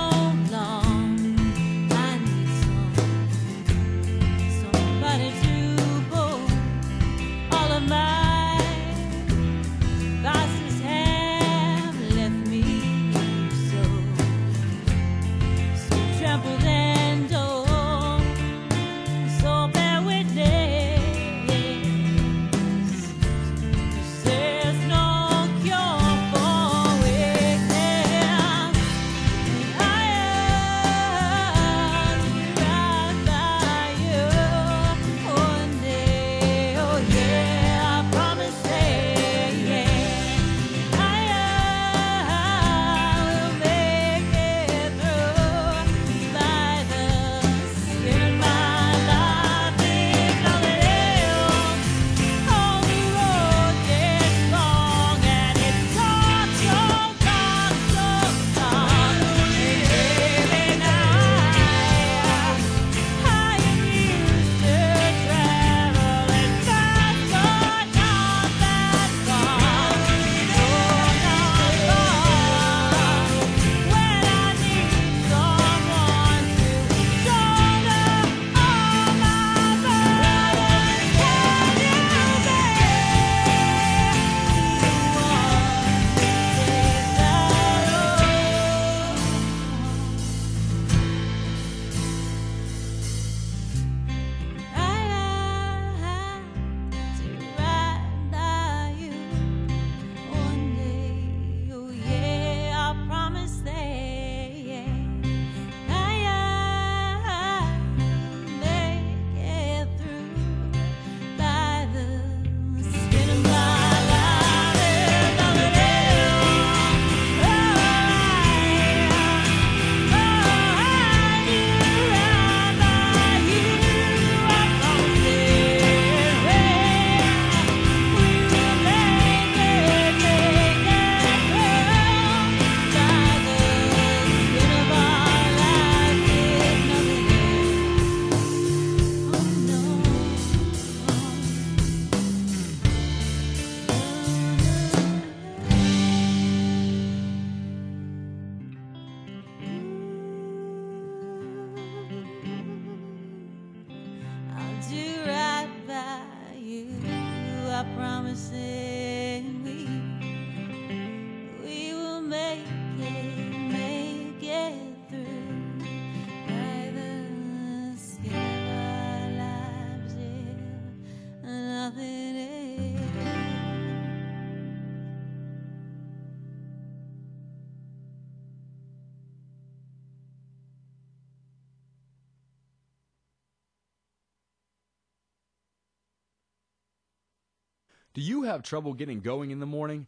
Do you have trouble getting going in the morning?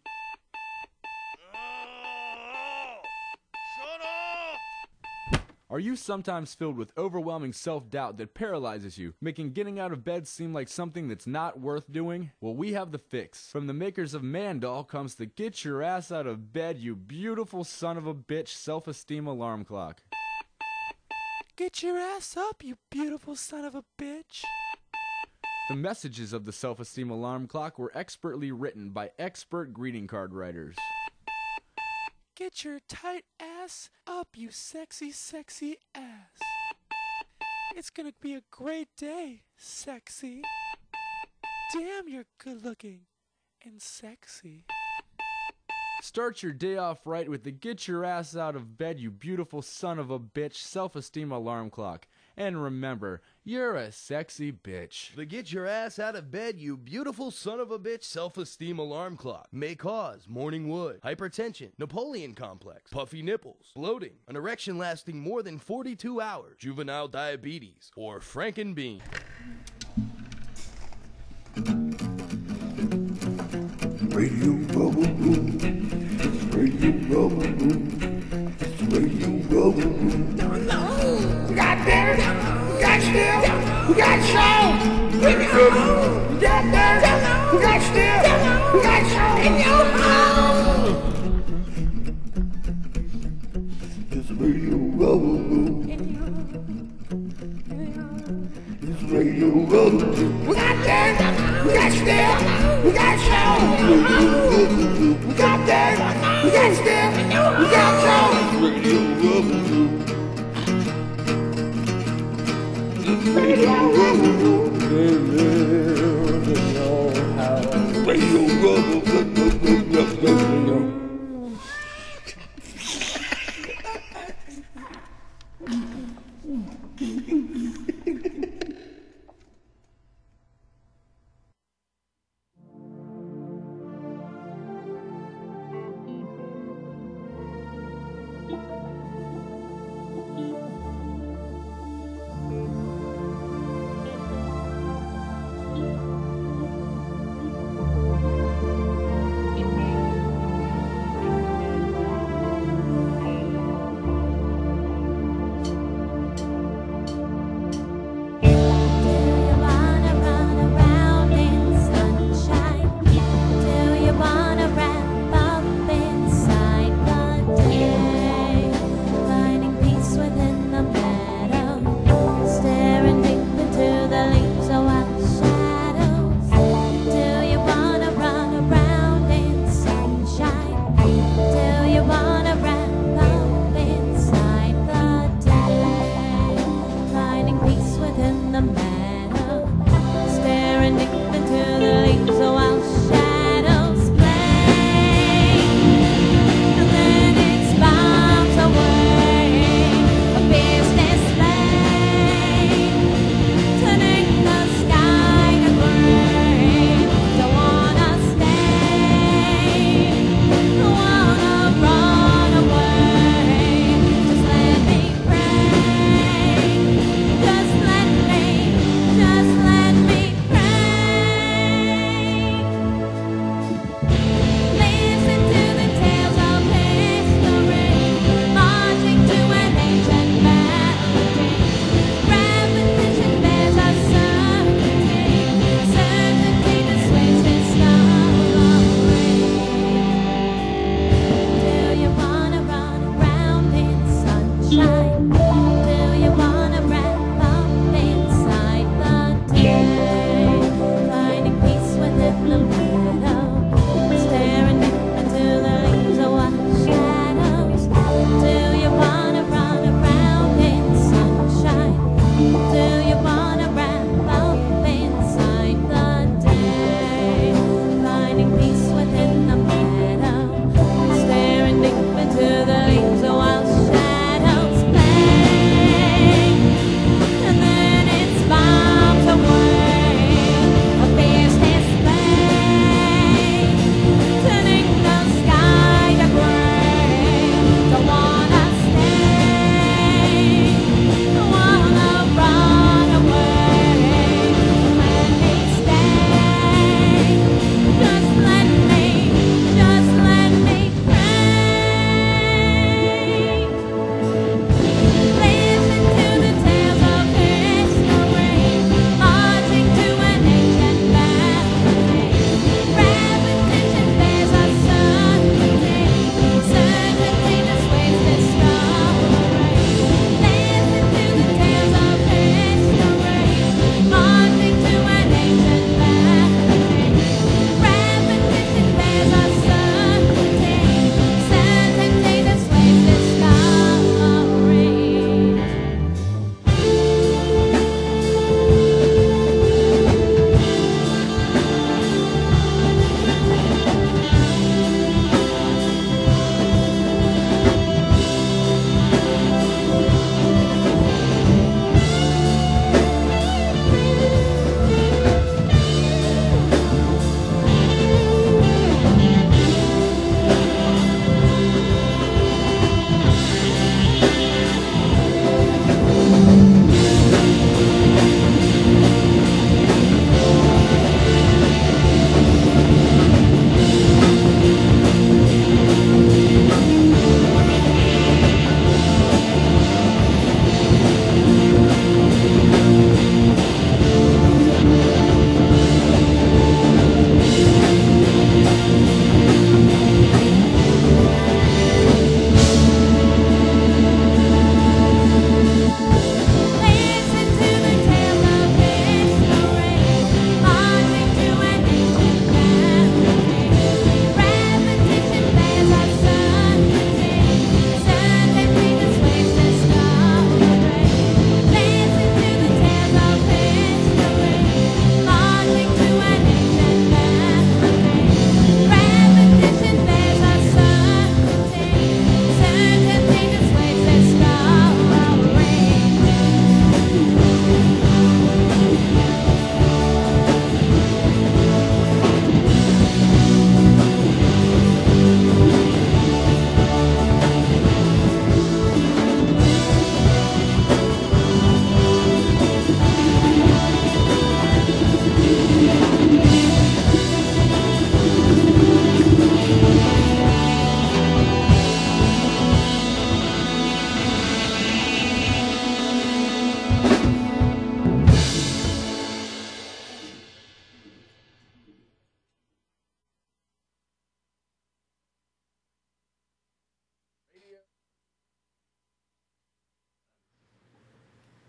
Are you sometimes filled with overwhelming self-doubt that paralyzes you, making getting out of bed seem like something that's not worth doing? Well, we have the fix. From the makers of Mandal comes the Get Your Ass Out of Bed, You Beautiful Son of a Bitch self-esteem alarm clock. Get your ass up, you beautiful son of a bitch. The messages of the self-esteem alarm clock were expertly written by expert greeting card writers. Get your tight ass up, you sexy, sexy ass. It's gonna be a great day, sexy. Damn, you're good looking and sexy. Start your day off right with the Get Your Ass Out of Bed, You Beautiful Son of a Bitch self-esteem alarm clock. And remember, you're a sexy bitch. The Get Your Ass Out of Bed, You Beautiful Son of a Bitch self-esteem alarm clock may cause morning wood, hypertension, Napoleon complex, puffy nipples, bloating, an erection lasting more than 42 hours, juvenile diabetes, or frankenbean. Radio Bubble Room. Radio Bubble Room. Radio Bubble Room. We got dinner, we got still, we got show. We got dinner, we got still, we got show. In your home. It's Radio Bubble Room. It's Radio Bubble Room. We got dinner, we got still, we got show. We got dinner, we got still, we got show. Radio Bubble Room. Radio Bubble Room. Radio Bubble Room.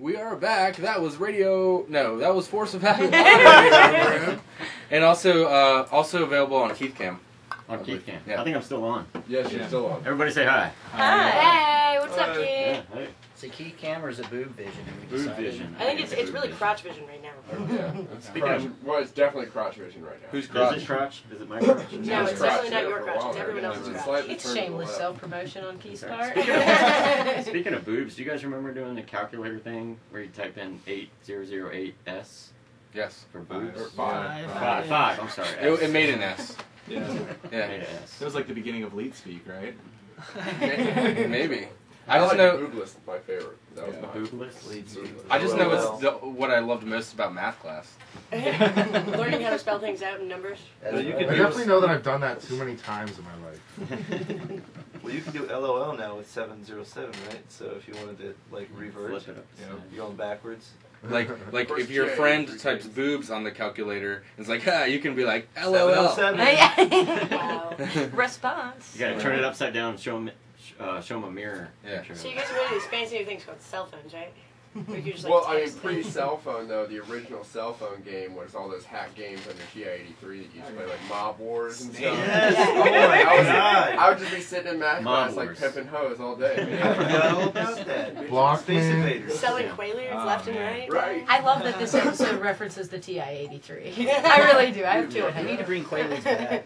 We are back. That was that was Force of Habit on Radio Room. And also available on Keith Cam. On Keith Cam. Yeah. I think I'm still on. Yes, you're still on. Everybody say hi. Hey, what's up, Keith? Yeah, hey. Is it Key Cam or is it Boob Vision? Have we Boob decided? Vision. I think it's really crotch vision right now. Well, it's definitely crotch vision right now. Who's crotch? Is it crotch? Is it my crotch? No, it's definitely not your crotch. It's everyone else's crotch. It's shameless self-promotion on Keith's part. Speaking of boobs, do you guys remember doing the calculator thing where you type in 8008S? Yes. For boobs? Or five. Five, I'm sorry. It made an S. Yeah. Yeah. Made an S. It was like the beginning of Leet Speak, right? Maybe. I just like know. Boobless, my favorite. That was mine. Boobless? I just know it's what I loved most about math class. Learning how to spell things out in numbers. I definitely know that I've done that too many times in my life. Well, you can do LOL now with 707, right? So if you wanted to like revert, Flip it up. you're going backwards. Like if your J, friend three types J's. boobs on the calculator, it's like, you can be like, LOL. 707. Wow. Response. You gotta turn it upside down and show them a mirror. Yeah. picture. So you guys are really these fancy new things called cell phones, right? Where you just, like, Well, I mean, text pre-cell phone though, the original cell phone game was all those hack games on your TI-83 that you used to play, like Mob Wars and stuff. Yes. Oh my God. I would just be sitting in math Mob class like Wars. pimping hoes all day. I forgot all about that. Block Space me. Invaders. selling quaaludes left and right. Right. I love that this episode references the TI-83. I really do. I have two of I need to them. bring Quaaludes back.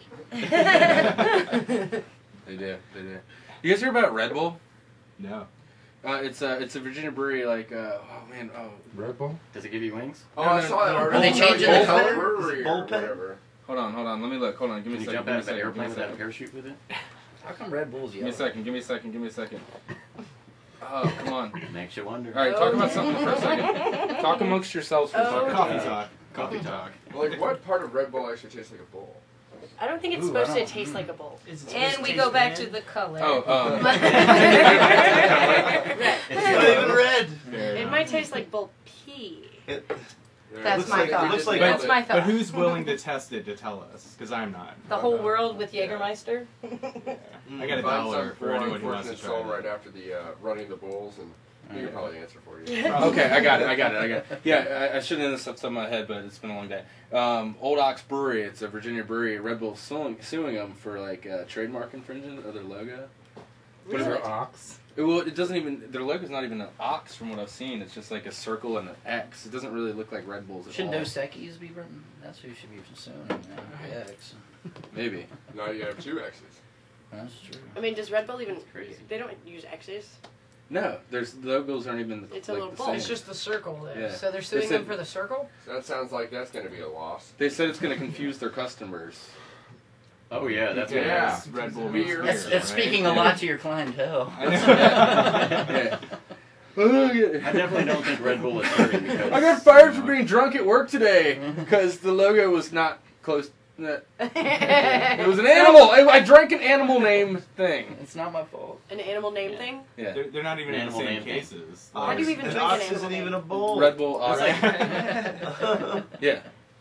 They do. You guys hear about Red Bull? No. It's a Virginia brewery. Like, Red Bull? Does it give you wings? Oh, I saw that already. Are they changing the color? Brewery or Bullpen? whatever. Hold on. Let me look. Hold on. Give me Can a you second. jump out of an airplane without a parachute with it? How come Red Bull's Give me yellow? a second. Oh, come on. Makes you wonder. All right, talk about something for a second. Talk amongst yourselves for a second. Coffee talk. Coffee talk. Like, what part of Red Bull actually tastes like a bowl? I don't think it's Ooh, supposed I to don't- taste like a bowl. And we go back to the color. Oh, Red. It's not even red. It might taste like bull pee. That's looks my like, thought. It looks like That's my But thought. who's willing to test it to tell us? Because I'm not. The whole world with Jägermeister? I got $1 Find some for poor anyone who wants to unfortunate try soul it. right after the running the bulls, and he can probably answer for you. okay, I got it. Yeah, I should have this up to my head, but it's been a long day. Old Ox Brewery, it's a Virginia brewery. Red Bull suing them for like trademark infringement of their logo. What is their ox? It doesn't even. Their logo's not even an ox from what I've seen. It's just like a circle and an X. It doesn't really look like Red Bulls at Shouldn't all. Dos Equis be written? That's who should be pursuing them now. X. Maybe. Now you have two X's. That's true. I mean, does Red Bull even? Crazy. They don't use X's. No, there's logos aren't even. It's a like little the bull. same. It's just the circle there. Yeah. So they're They suing said- them for the circle? So that sounds like that's going to be a loss. They said it's going to confuse their customers. Oh yeah, that's Yeah. Red Bull meets Beer. beer, That's right? speaking a lot to your clientele. Yeah. I definitely don't think Red Bull is hurting because I got fired for being drunk at work today because the logo was not close. It was an animal. I drank an animal name thing. It's not my fault. An animal name thing. Yeah. They're not even in the Animal same name thing. cases. How do you even An drink ox an animal isn't name? even a bowl. Red Bull. Ox. It's Yeah.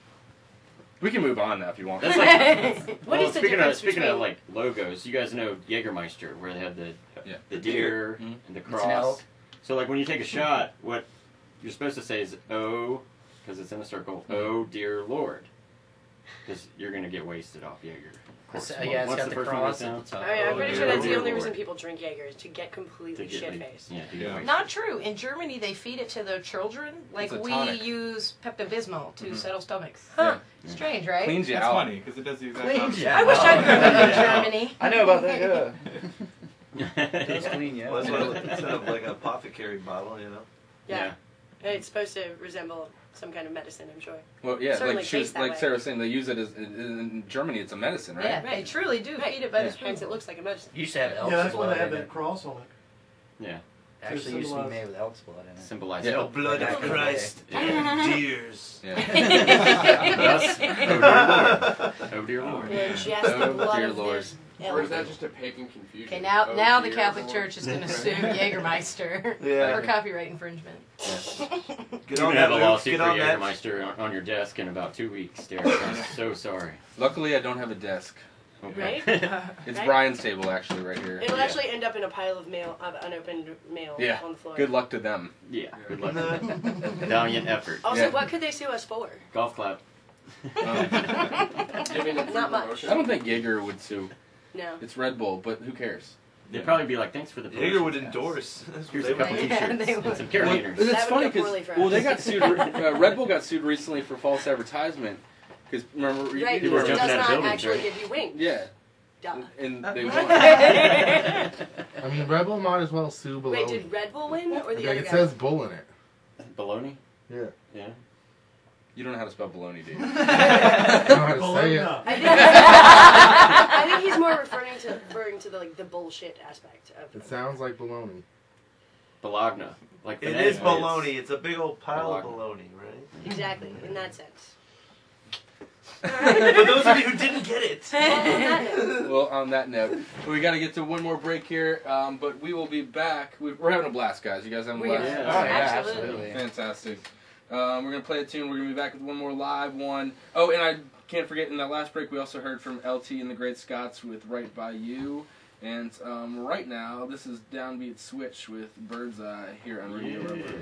We can move on now if you want. That's like, What well, is the speaking difference of between? like logos, you guys know Jägermeister, where they have the deer Mhm. and the an cross. elk. So like when you take a shot, what you're supposed to say is "Oh," because it's in a circle. "Oh dear Lord," because you're gonna get wasted off Jaeger. Of course. Yeah, it's What's got the first one cross down? at the top. Oh, yeah, I'm pretty dear sure that's the Lord. only reason people drink Jaeger is to get completely To get shit like- faced. Yeah, to get Yeah. wasted. Not true. In Germany, they feed it to their children. Like It's a we tonic. use Pepto-Bismol to settle stomachs. Yeah. Strange, right? Cleans you That's out. funny because it does the exact Cleans opposite. you I wish I'd grown up in Germany. I know about that, yeah. It does clean you Well, out. that's what it's of like an apothecary bottle, you know. Yeah. It's supposed to resemble some kind of medicine, I'm sure. Well, yeah, Certainly like she was, tastes that like way. Sarah was saying, they use it as in Germany. It's a medicine, right? Yeah, they truly do feed it by the Hence, it spoonful. looks like a medicine. You used to have elk's Yeah, that's why blood they have in that it. cross on it. Yeah. Actually used to be made with elk's blood in it. Symbolize Yeah. help. Blood of Christ and deers. Thus, oh dear Lord. Yeah, just Oh, the blood dear of Lord. this Or is that elephant. just a pagan confusion? Okay, now the dear Catholic Lord. Church is going to sue Jägermeister Yeah. for copyright infringement. Get You're on gonna have that, a Luke. lawsuit Get for on that. Jägermeister on your desk in about 2 weeks, Derek. I'm so sorry. Luckily, I don't have a desk. Right? It's Right? Brian's table actually right here. It'll actually end up in a pile of mail, of unopened mail Yeah. on the floor. Good luck to them. Yeah. Good luck. Valiant effort. Also, Yeah. what could they sue us for? Golf clap. Not much. I don't think Jaeger would sue. No. It's Red Bull, but who cares? They'd probably be like, "Thanks for the." Jaeger would endorse. That's what Here's they a couple would do. t-shirts they and would. some carabiners. It's That would funny go poorly for because us. they got sued. Red Bull got sued recently for false advertisement. Because remember, Right, you because it remember- does not buildings, actually right? give you wings. Yeah, Duh. and they won. I mean, Red Bull might as well sue Baloney. Wait, did Red Bull win or the Like, other it guy? says bull in it. Baloney. Yeah. Yeah. You don't know how to spell baloney, do you? I don't know how to say it. I think he's more referring to the like the bullshit aspect of It sounds like baloney. Bologna. Like It the is name, baloney. It's a big old pile of Bologna. baloney, right? exactly in that sense. For those of you who didn't get it. Well, on that note, we got to get to one more break here, but we will be back. We're having a blast, guys. You guys having a We blast? are. Oh, yeah, Absolutely. Fantastic. We're going to play a tune. We're going to be back with one more live one. Oh, and I can't forget, in that last break, we also heard from LT and the Great Scots with Right By You. And right now, this is Downbeat Switch with Bird's Eye here on Radio Rubber.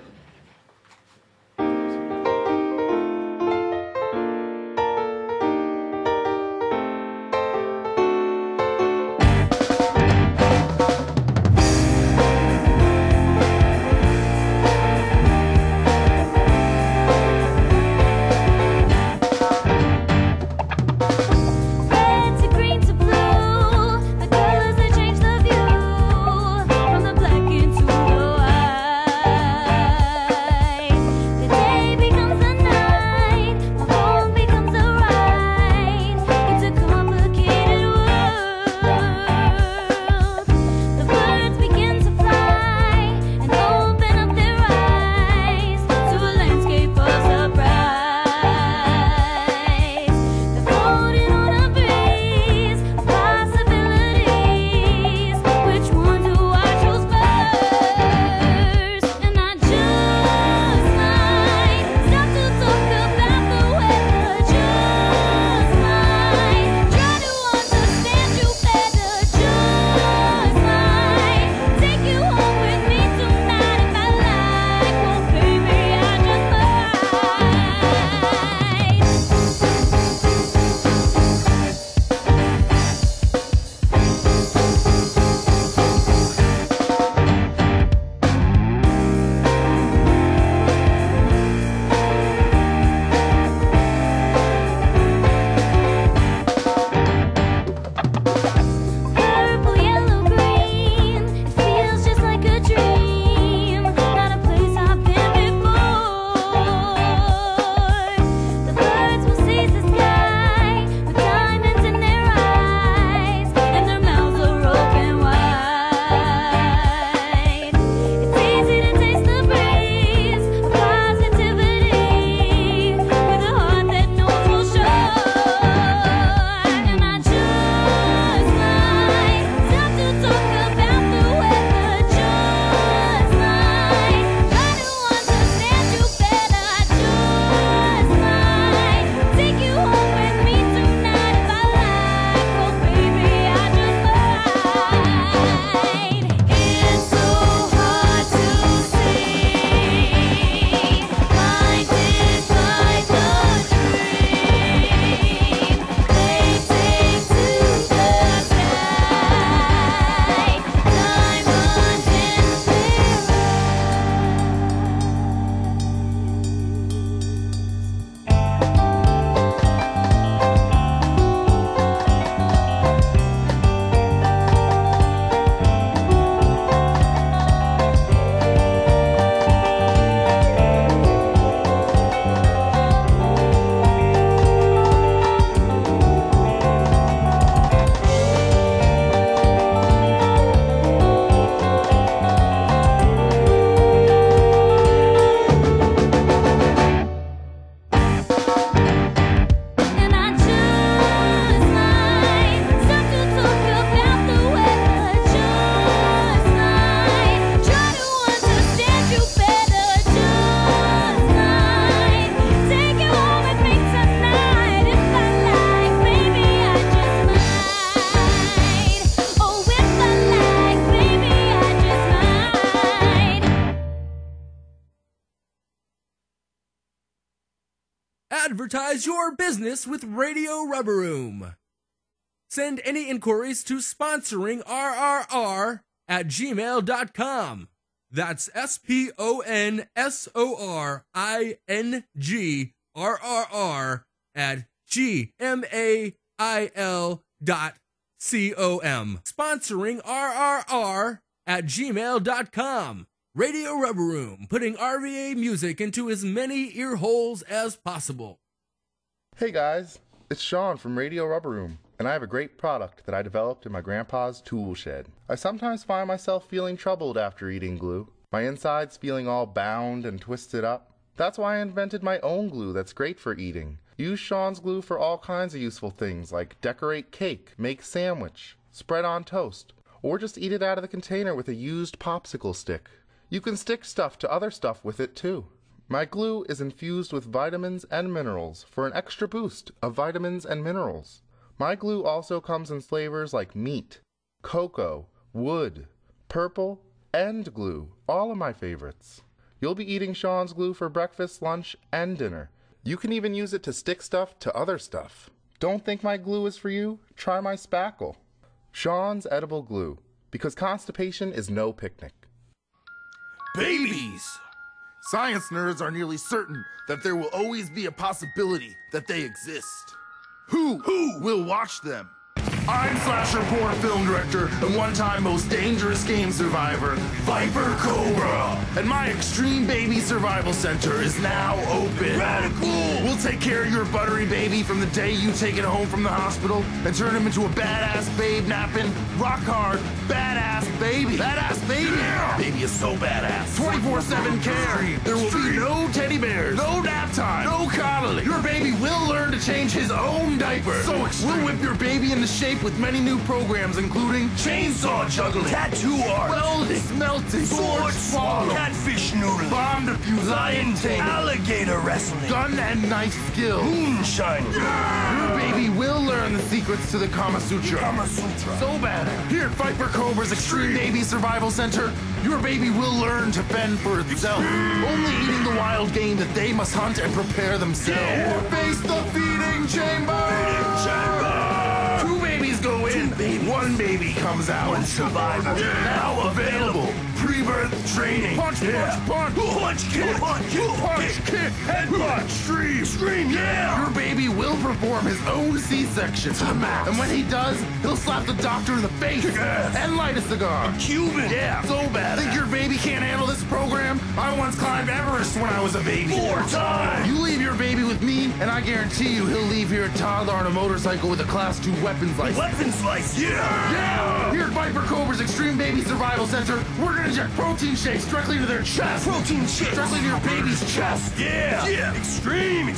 Red to green to blue, the colors that change the view from the black into the white. advertise your business with Radio Rubber Room. Send any inquiries to sponsoringrrr@gmail.com. That's SPONSORRINGRRR@gmail.com. Sponsoringrrr@gmail.com. Radio Rubber Room, putting RVA music into as many ear holes as possible. Hey guys, it's Sean from Radio Rubber Room, and I have a great product that I developed in my grandpa's tool shed. I sometimes find myself feeling troubled after eating glue, my insides feeling all bound and twisted up. That's why I invented my own glue that's great for eating. Use Sean's glue for all kinds of useful things like decorate cake, make sandwich, spread on toast, or just eat it out of the container with a used popsicle stick. You can stick stuff to other stuff with it too. My glue is infused with vitamins and minerals for an extra boost of vitamins and minerals. My glue also comes in flavors like meat, cocoa, wood, purple, and glue, all of my favorites. You'll be eating Sean's glue for breakfast, lunch, and dinner. You can even use it to stick stuff to other stuff. Don't think my glue is for you? Try my spackle. Sean's edible glue, because constipation is no picnic. Babies! Science nerds are nearly certain that there will always be a possibility that they exist. Who will watch them? I'm slasher porn film director and one-time most dangerous game survivor, Viper Cobra. And my Extreme Baby Survival Center is now open. Radical! We'll take care of your buttery baby from the day you take it home from the hospital and turn him into a badass babe napping, rock hard, badass baby. Badass baby! Yeah. Baby is so badass. 24/7 care. There will be no teddy bears, no nap time, no coddling. Your baby will learn to change his own diaper. So extreme. We'll whip your baby into shape with many new programs, including chainsaw juggling, tattoo art, welding, smelting, sword swallow, catfish noodling, bomb defusing, lion taming, alligator wrestling, gun and knife skill, moonshine. Yeah! Your baby will learn the secrets to the Kama Sutra. Kama Sutra. So bad. Here at Viper Cobra's Extreme Baby Survival Center, your baby will learn to fend for itself, only eating the wild game that they must hunt and prepare themselves. Yeah. Or face the feeding chamber. Two babies go in, one baby comes out. One survivor. Now available. Pre-birth training. Punch, punch, kick, headbutt, scream, yeah. Your baby will perform his own C-section. And when he does, he'll slap the doctor in the face and light a cigar. A Cuban. Yeah, so bad. Think your baby can't handle this program? I once climbed Everest when I was a baby. 4 times. You leave your baby with me, and I guarantee you he'll leave here a toddler on a motorcycle with a Class 2 weapons license. Weapons license? Yeah! Here at Viper Cobra's Extreme Baby Survival Center, we're gonna inject protein shakes directly to their chest. Protein shakes? Directly to your baby's chest. Yeah! Extreme!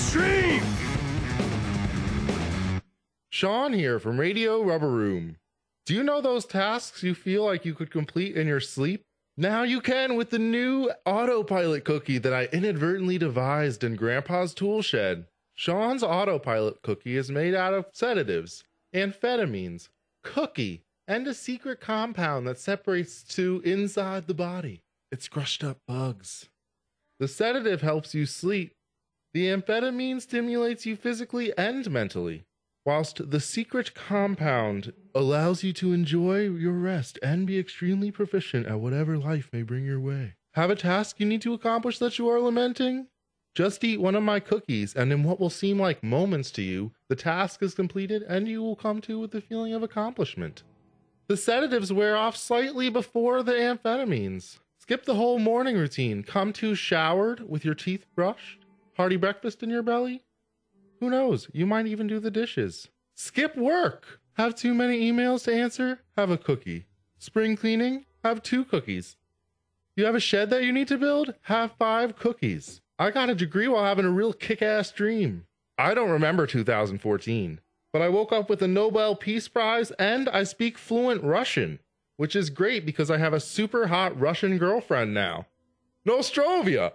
Sean here from Radio Rubber Room. Do you know those tasks you feel like you could complete in your sleep? Now you can with the new autopilot cookie that I inadvertently devised in Grandpa's tool shed. Sean's autopilot cookie is made out of sedatives, amphetamines, cookie, and a secret compound that separates two inside the body. It's crushed up bugs. The sedative helps you sleep. The amphetamine stimulates you physically and mentally, whilst the secret compound allows you to enjoy your rest and be extremely proficient at whatever life may bring your way. Have a task you need to accomplish that you are lamenting? Just eat one of my cookies, and in what will seem like moments to you, the task is completed and you will come to with the feeling of accomplishment. The sedatives wear off slightly before the amphetamines. Skip the whole morning routine. Come to showered with your teeth brushed, hearty breakfast in your belly. Who knows, you might even do the dishes. Skip work. Have too many emails to answer? Have a cookie. Spring cleaning? Have 2 cookies. You have a shed that you need to build? Have 5 cookies. I got a degree while having a real kick-ass dream. I don't remember 2014, but I woke up with a Nobel Peace Prize and I speak fluent Russian, which is great because I have a super hot Russian girlfriend now. Nostrovia!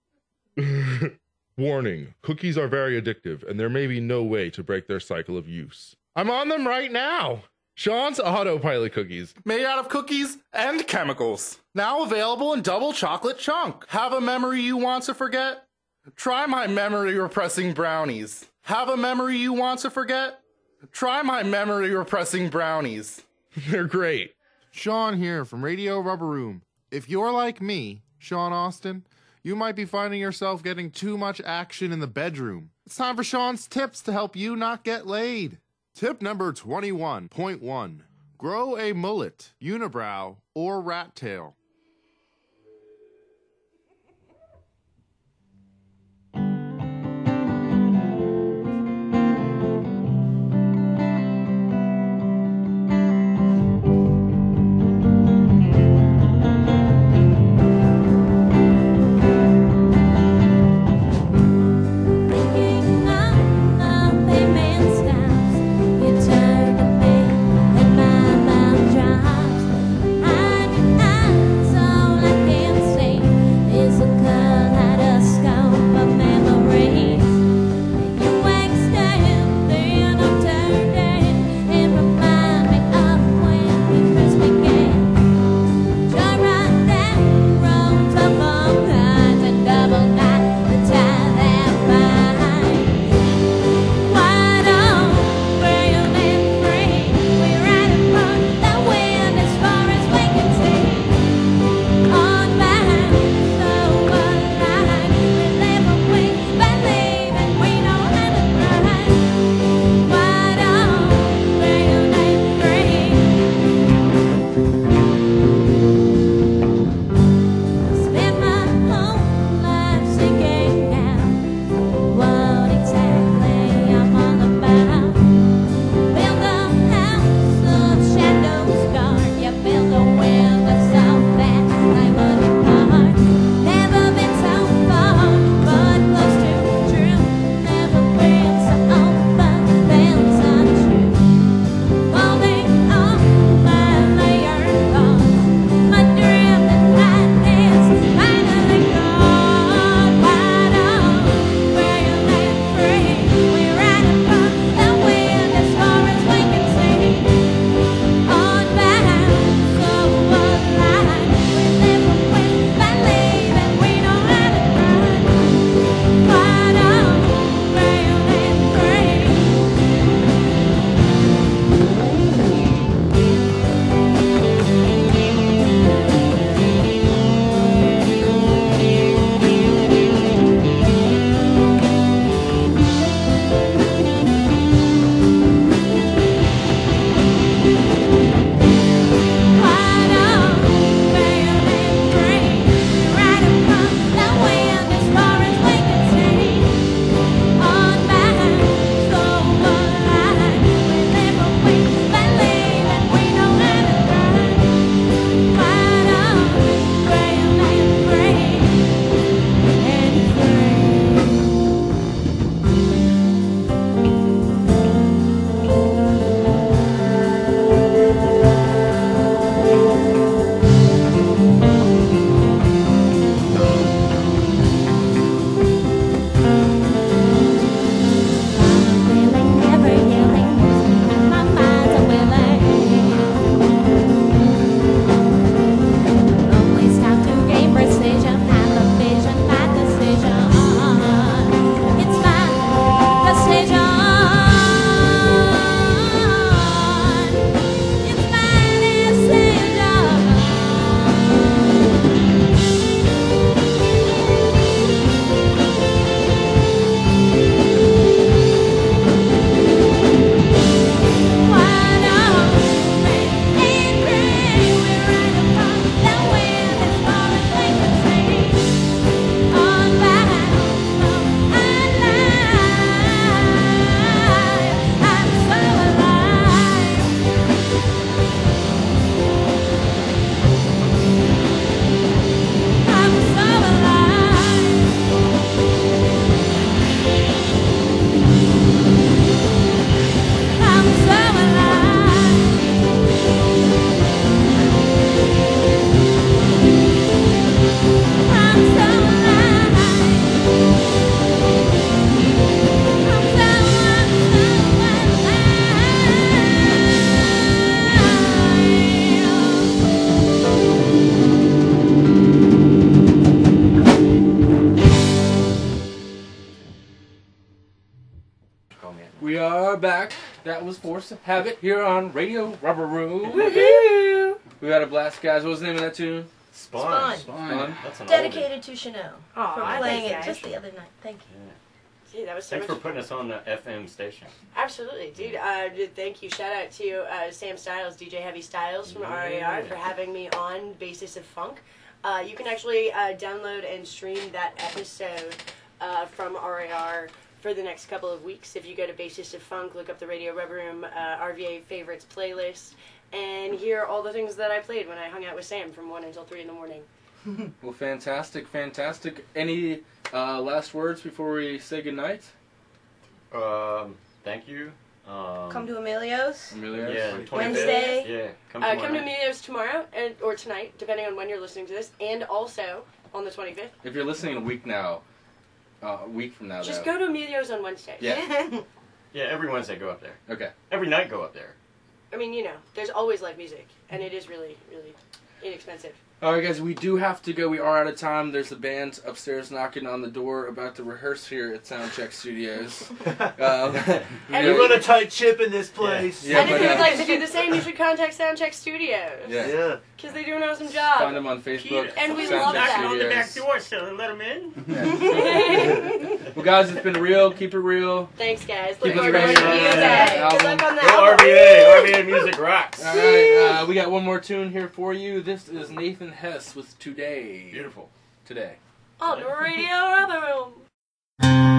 Warning, cookies are very addictive and there may be no way to break their cycle of use. I'm on them right now! Sean's Autopilot Cookies, made out of cookies and chemicals. Now available in double chocolate chunk. Have a memory you want to forget? Try my memory repressing brownies. Have a memory you want to forget? Try my memory repressing brownies. They're great. Sean here from Radio Rubber Room. If you're like me, Sean Austin, you might be finding yourself getting too much action in the bedroom. It's time for Sean's tips to help you not get laid. Tip number 21.1. Grow a mullet, unibrow, or rat tail. Turn the bed and my mouth drops. I That was Force of Habit here on Radio Rubber Room. Woohoo! We had a blast, guys. What was the name of that tune? Spawn. Spawn. That's an Dedicated to Chanel Aw, for playing it thanks, just guys. the other night. Thank you. Gee, that was so Thanks much for putting us on the FM station. Absolutely, dude. Thank you. Shout out to Sam Styles, DJ Heavy Styles from RAR, for having me on Basis of Funk. You can actually download and stream that episode from RAR for the next couple of weeks. If you go to Basis of Funk, look up the Radio Rubber Room RVA Favorites playlist, and hear all the things that I played when I hung out with Sam from 1 until 3 in the morning. Well, fantastic, fantastic. Any last words before we say goodnight? Thank you. Come to Emilio's. Emilio's? Yeah, 25th. Wednesday. Yeah, Come to Emilio's tomorrow, or tonight, depending on when you're listening to this, and also on the 25th. If you're listening a week from now, Just though. go to Emilio's on Wednesday. Yeah. Yeah, every Wednesday go up there. Okay. Every night go up there. I mean, you know, there's always live music, and it is really, really inexpensive. All right, guys, we do have to go. We are out of time. There's a band upstairs knocking on the door, about to rehearse here at Soundcheck Studios. We run a tight ship in this place. Yeah, And if but, you would like to do the same, you should contact Soundcheck Studios. Yeah. Because they do an awesome job. Find them on Facebook. And we Soundcheck love that. Knocking on the back Studios. door, so let them in. Well, guys, it's been real. Keep it real. Thanks, guys. Keep Look it forward to real. the music. Good luck on the Go album. RVA music rocks. All right, we got one more tune here for you. This is Nathan Hess with Today. Beautiful. Today. On the Radio Rubber Room.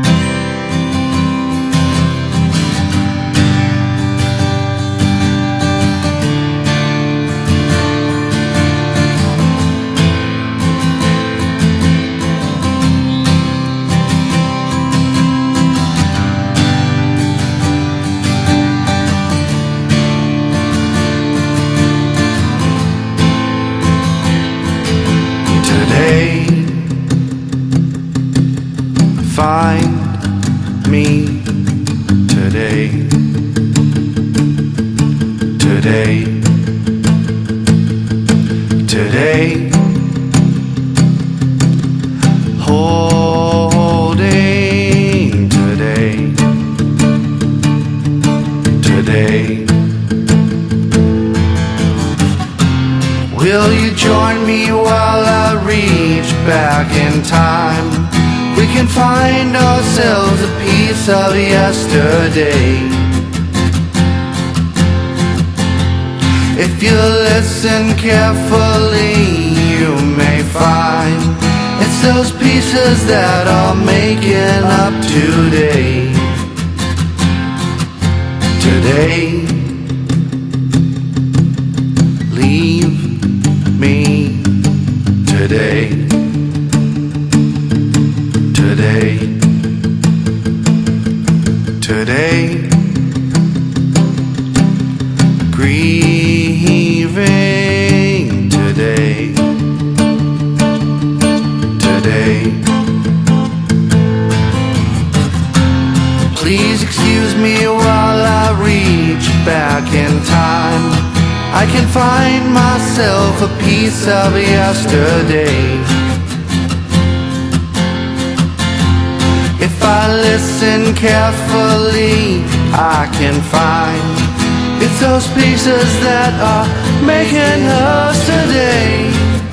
Today, find me today. Today, today, holding today, today. Will you join me while I reach back in time? We can find ourselves a piece of yesterday. If you listen carefully, you may find it's those pieces that are making up today. Today, leave me today, today, today, grieving today, today. Please excuse me while I reach back in time. I can find myself a piece of yesterday. If I listen carefully, I can find it's those pieces that are making us today.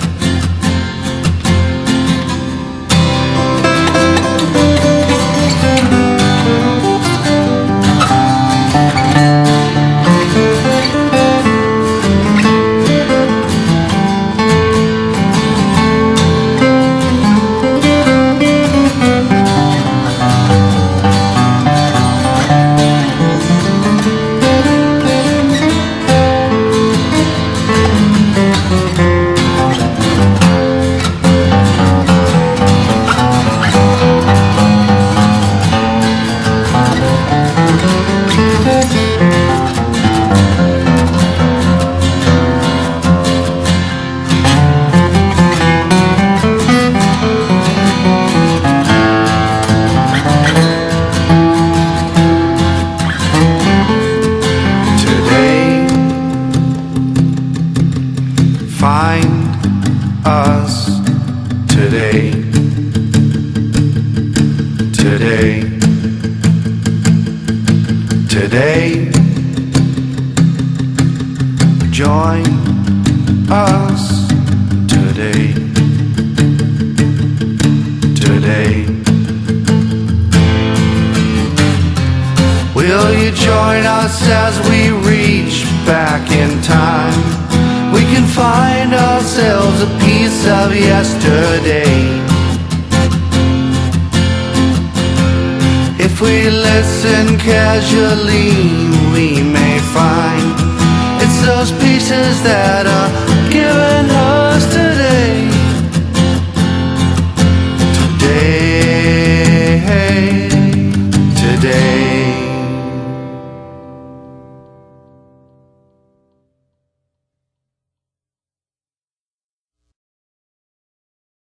Today, find us today, today, today. join us today? Today. Will you join us as we reach back in time? We can find ourselves a piece of yesterday. If we listen casually, we may find it's those pieces that are given us today.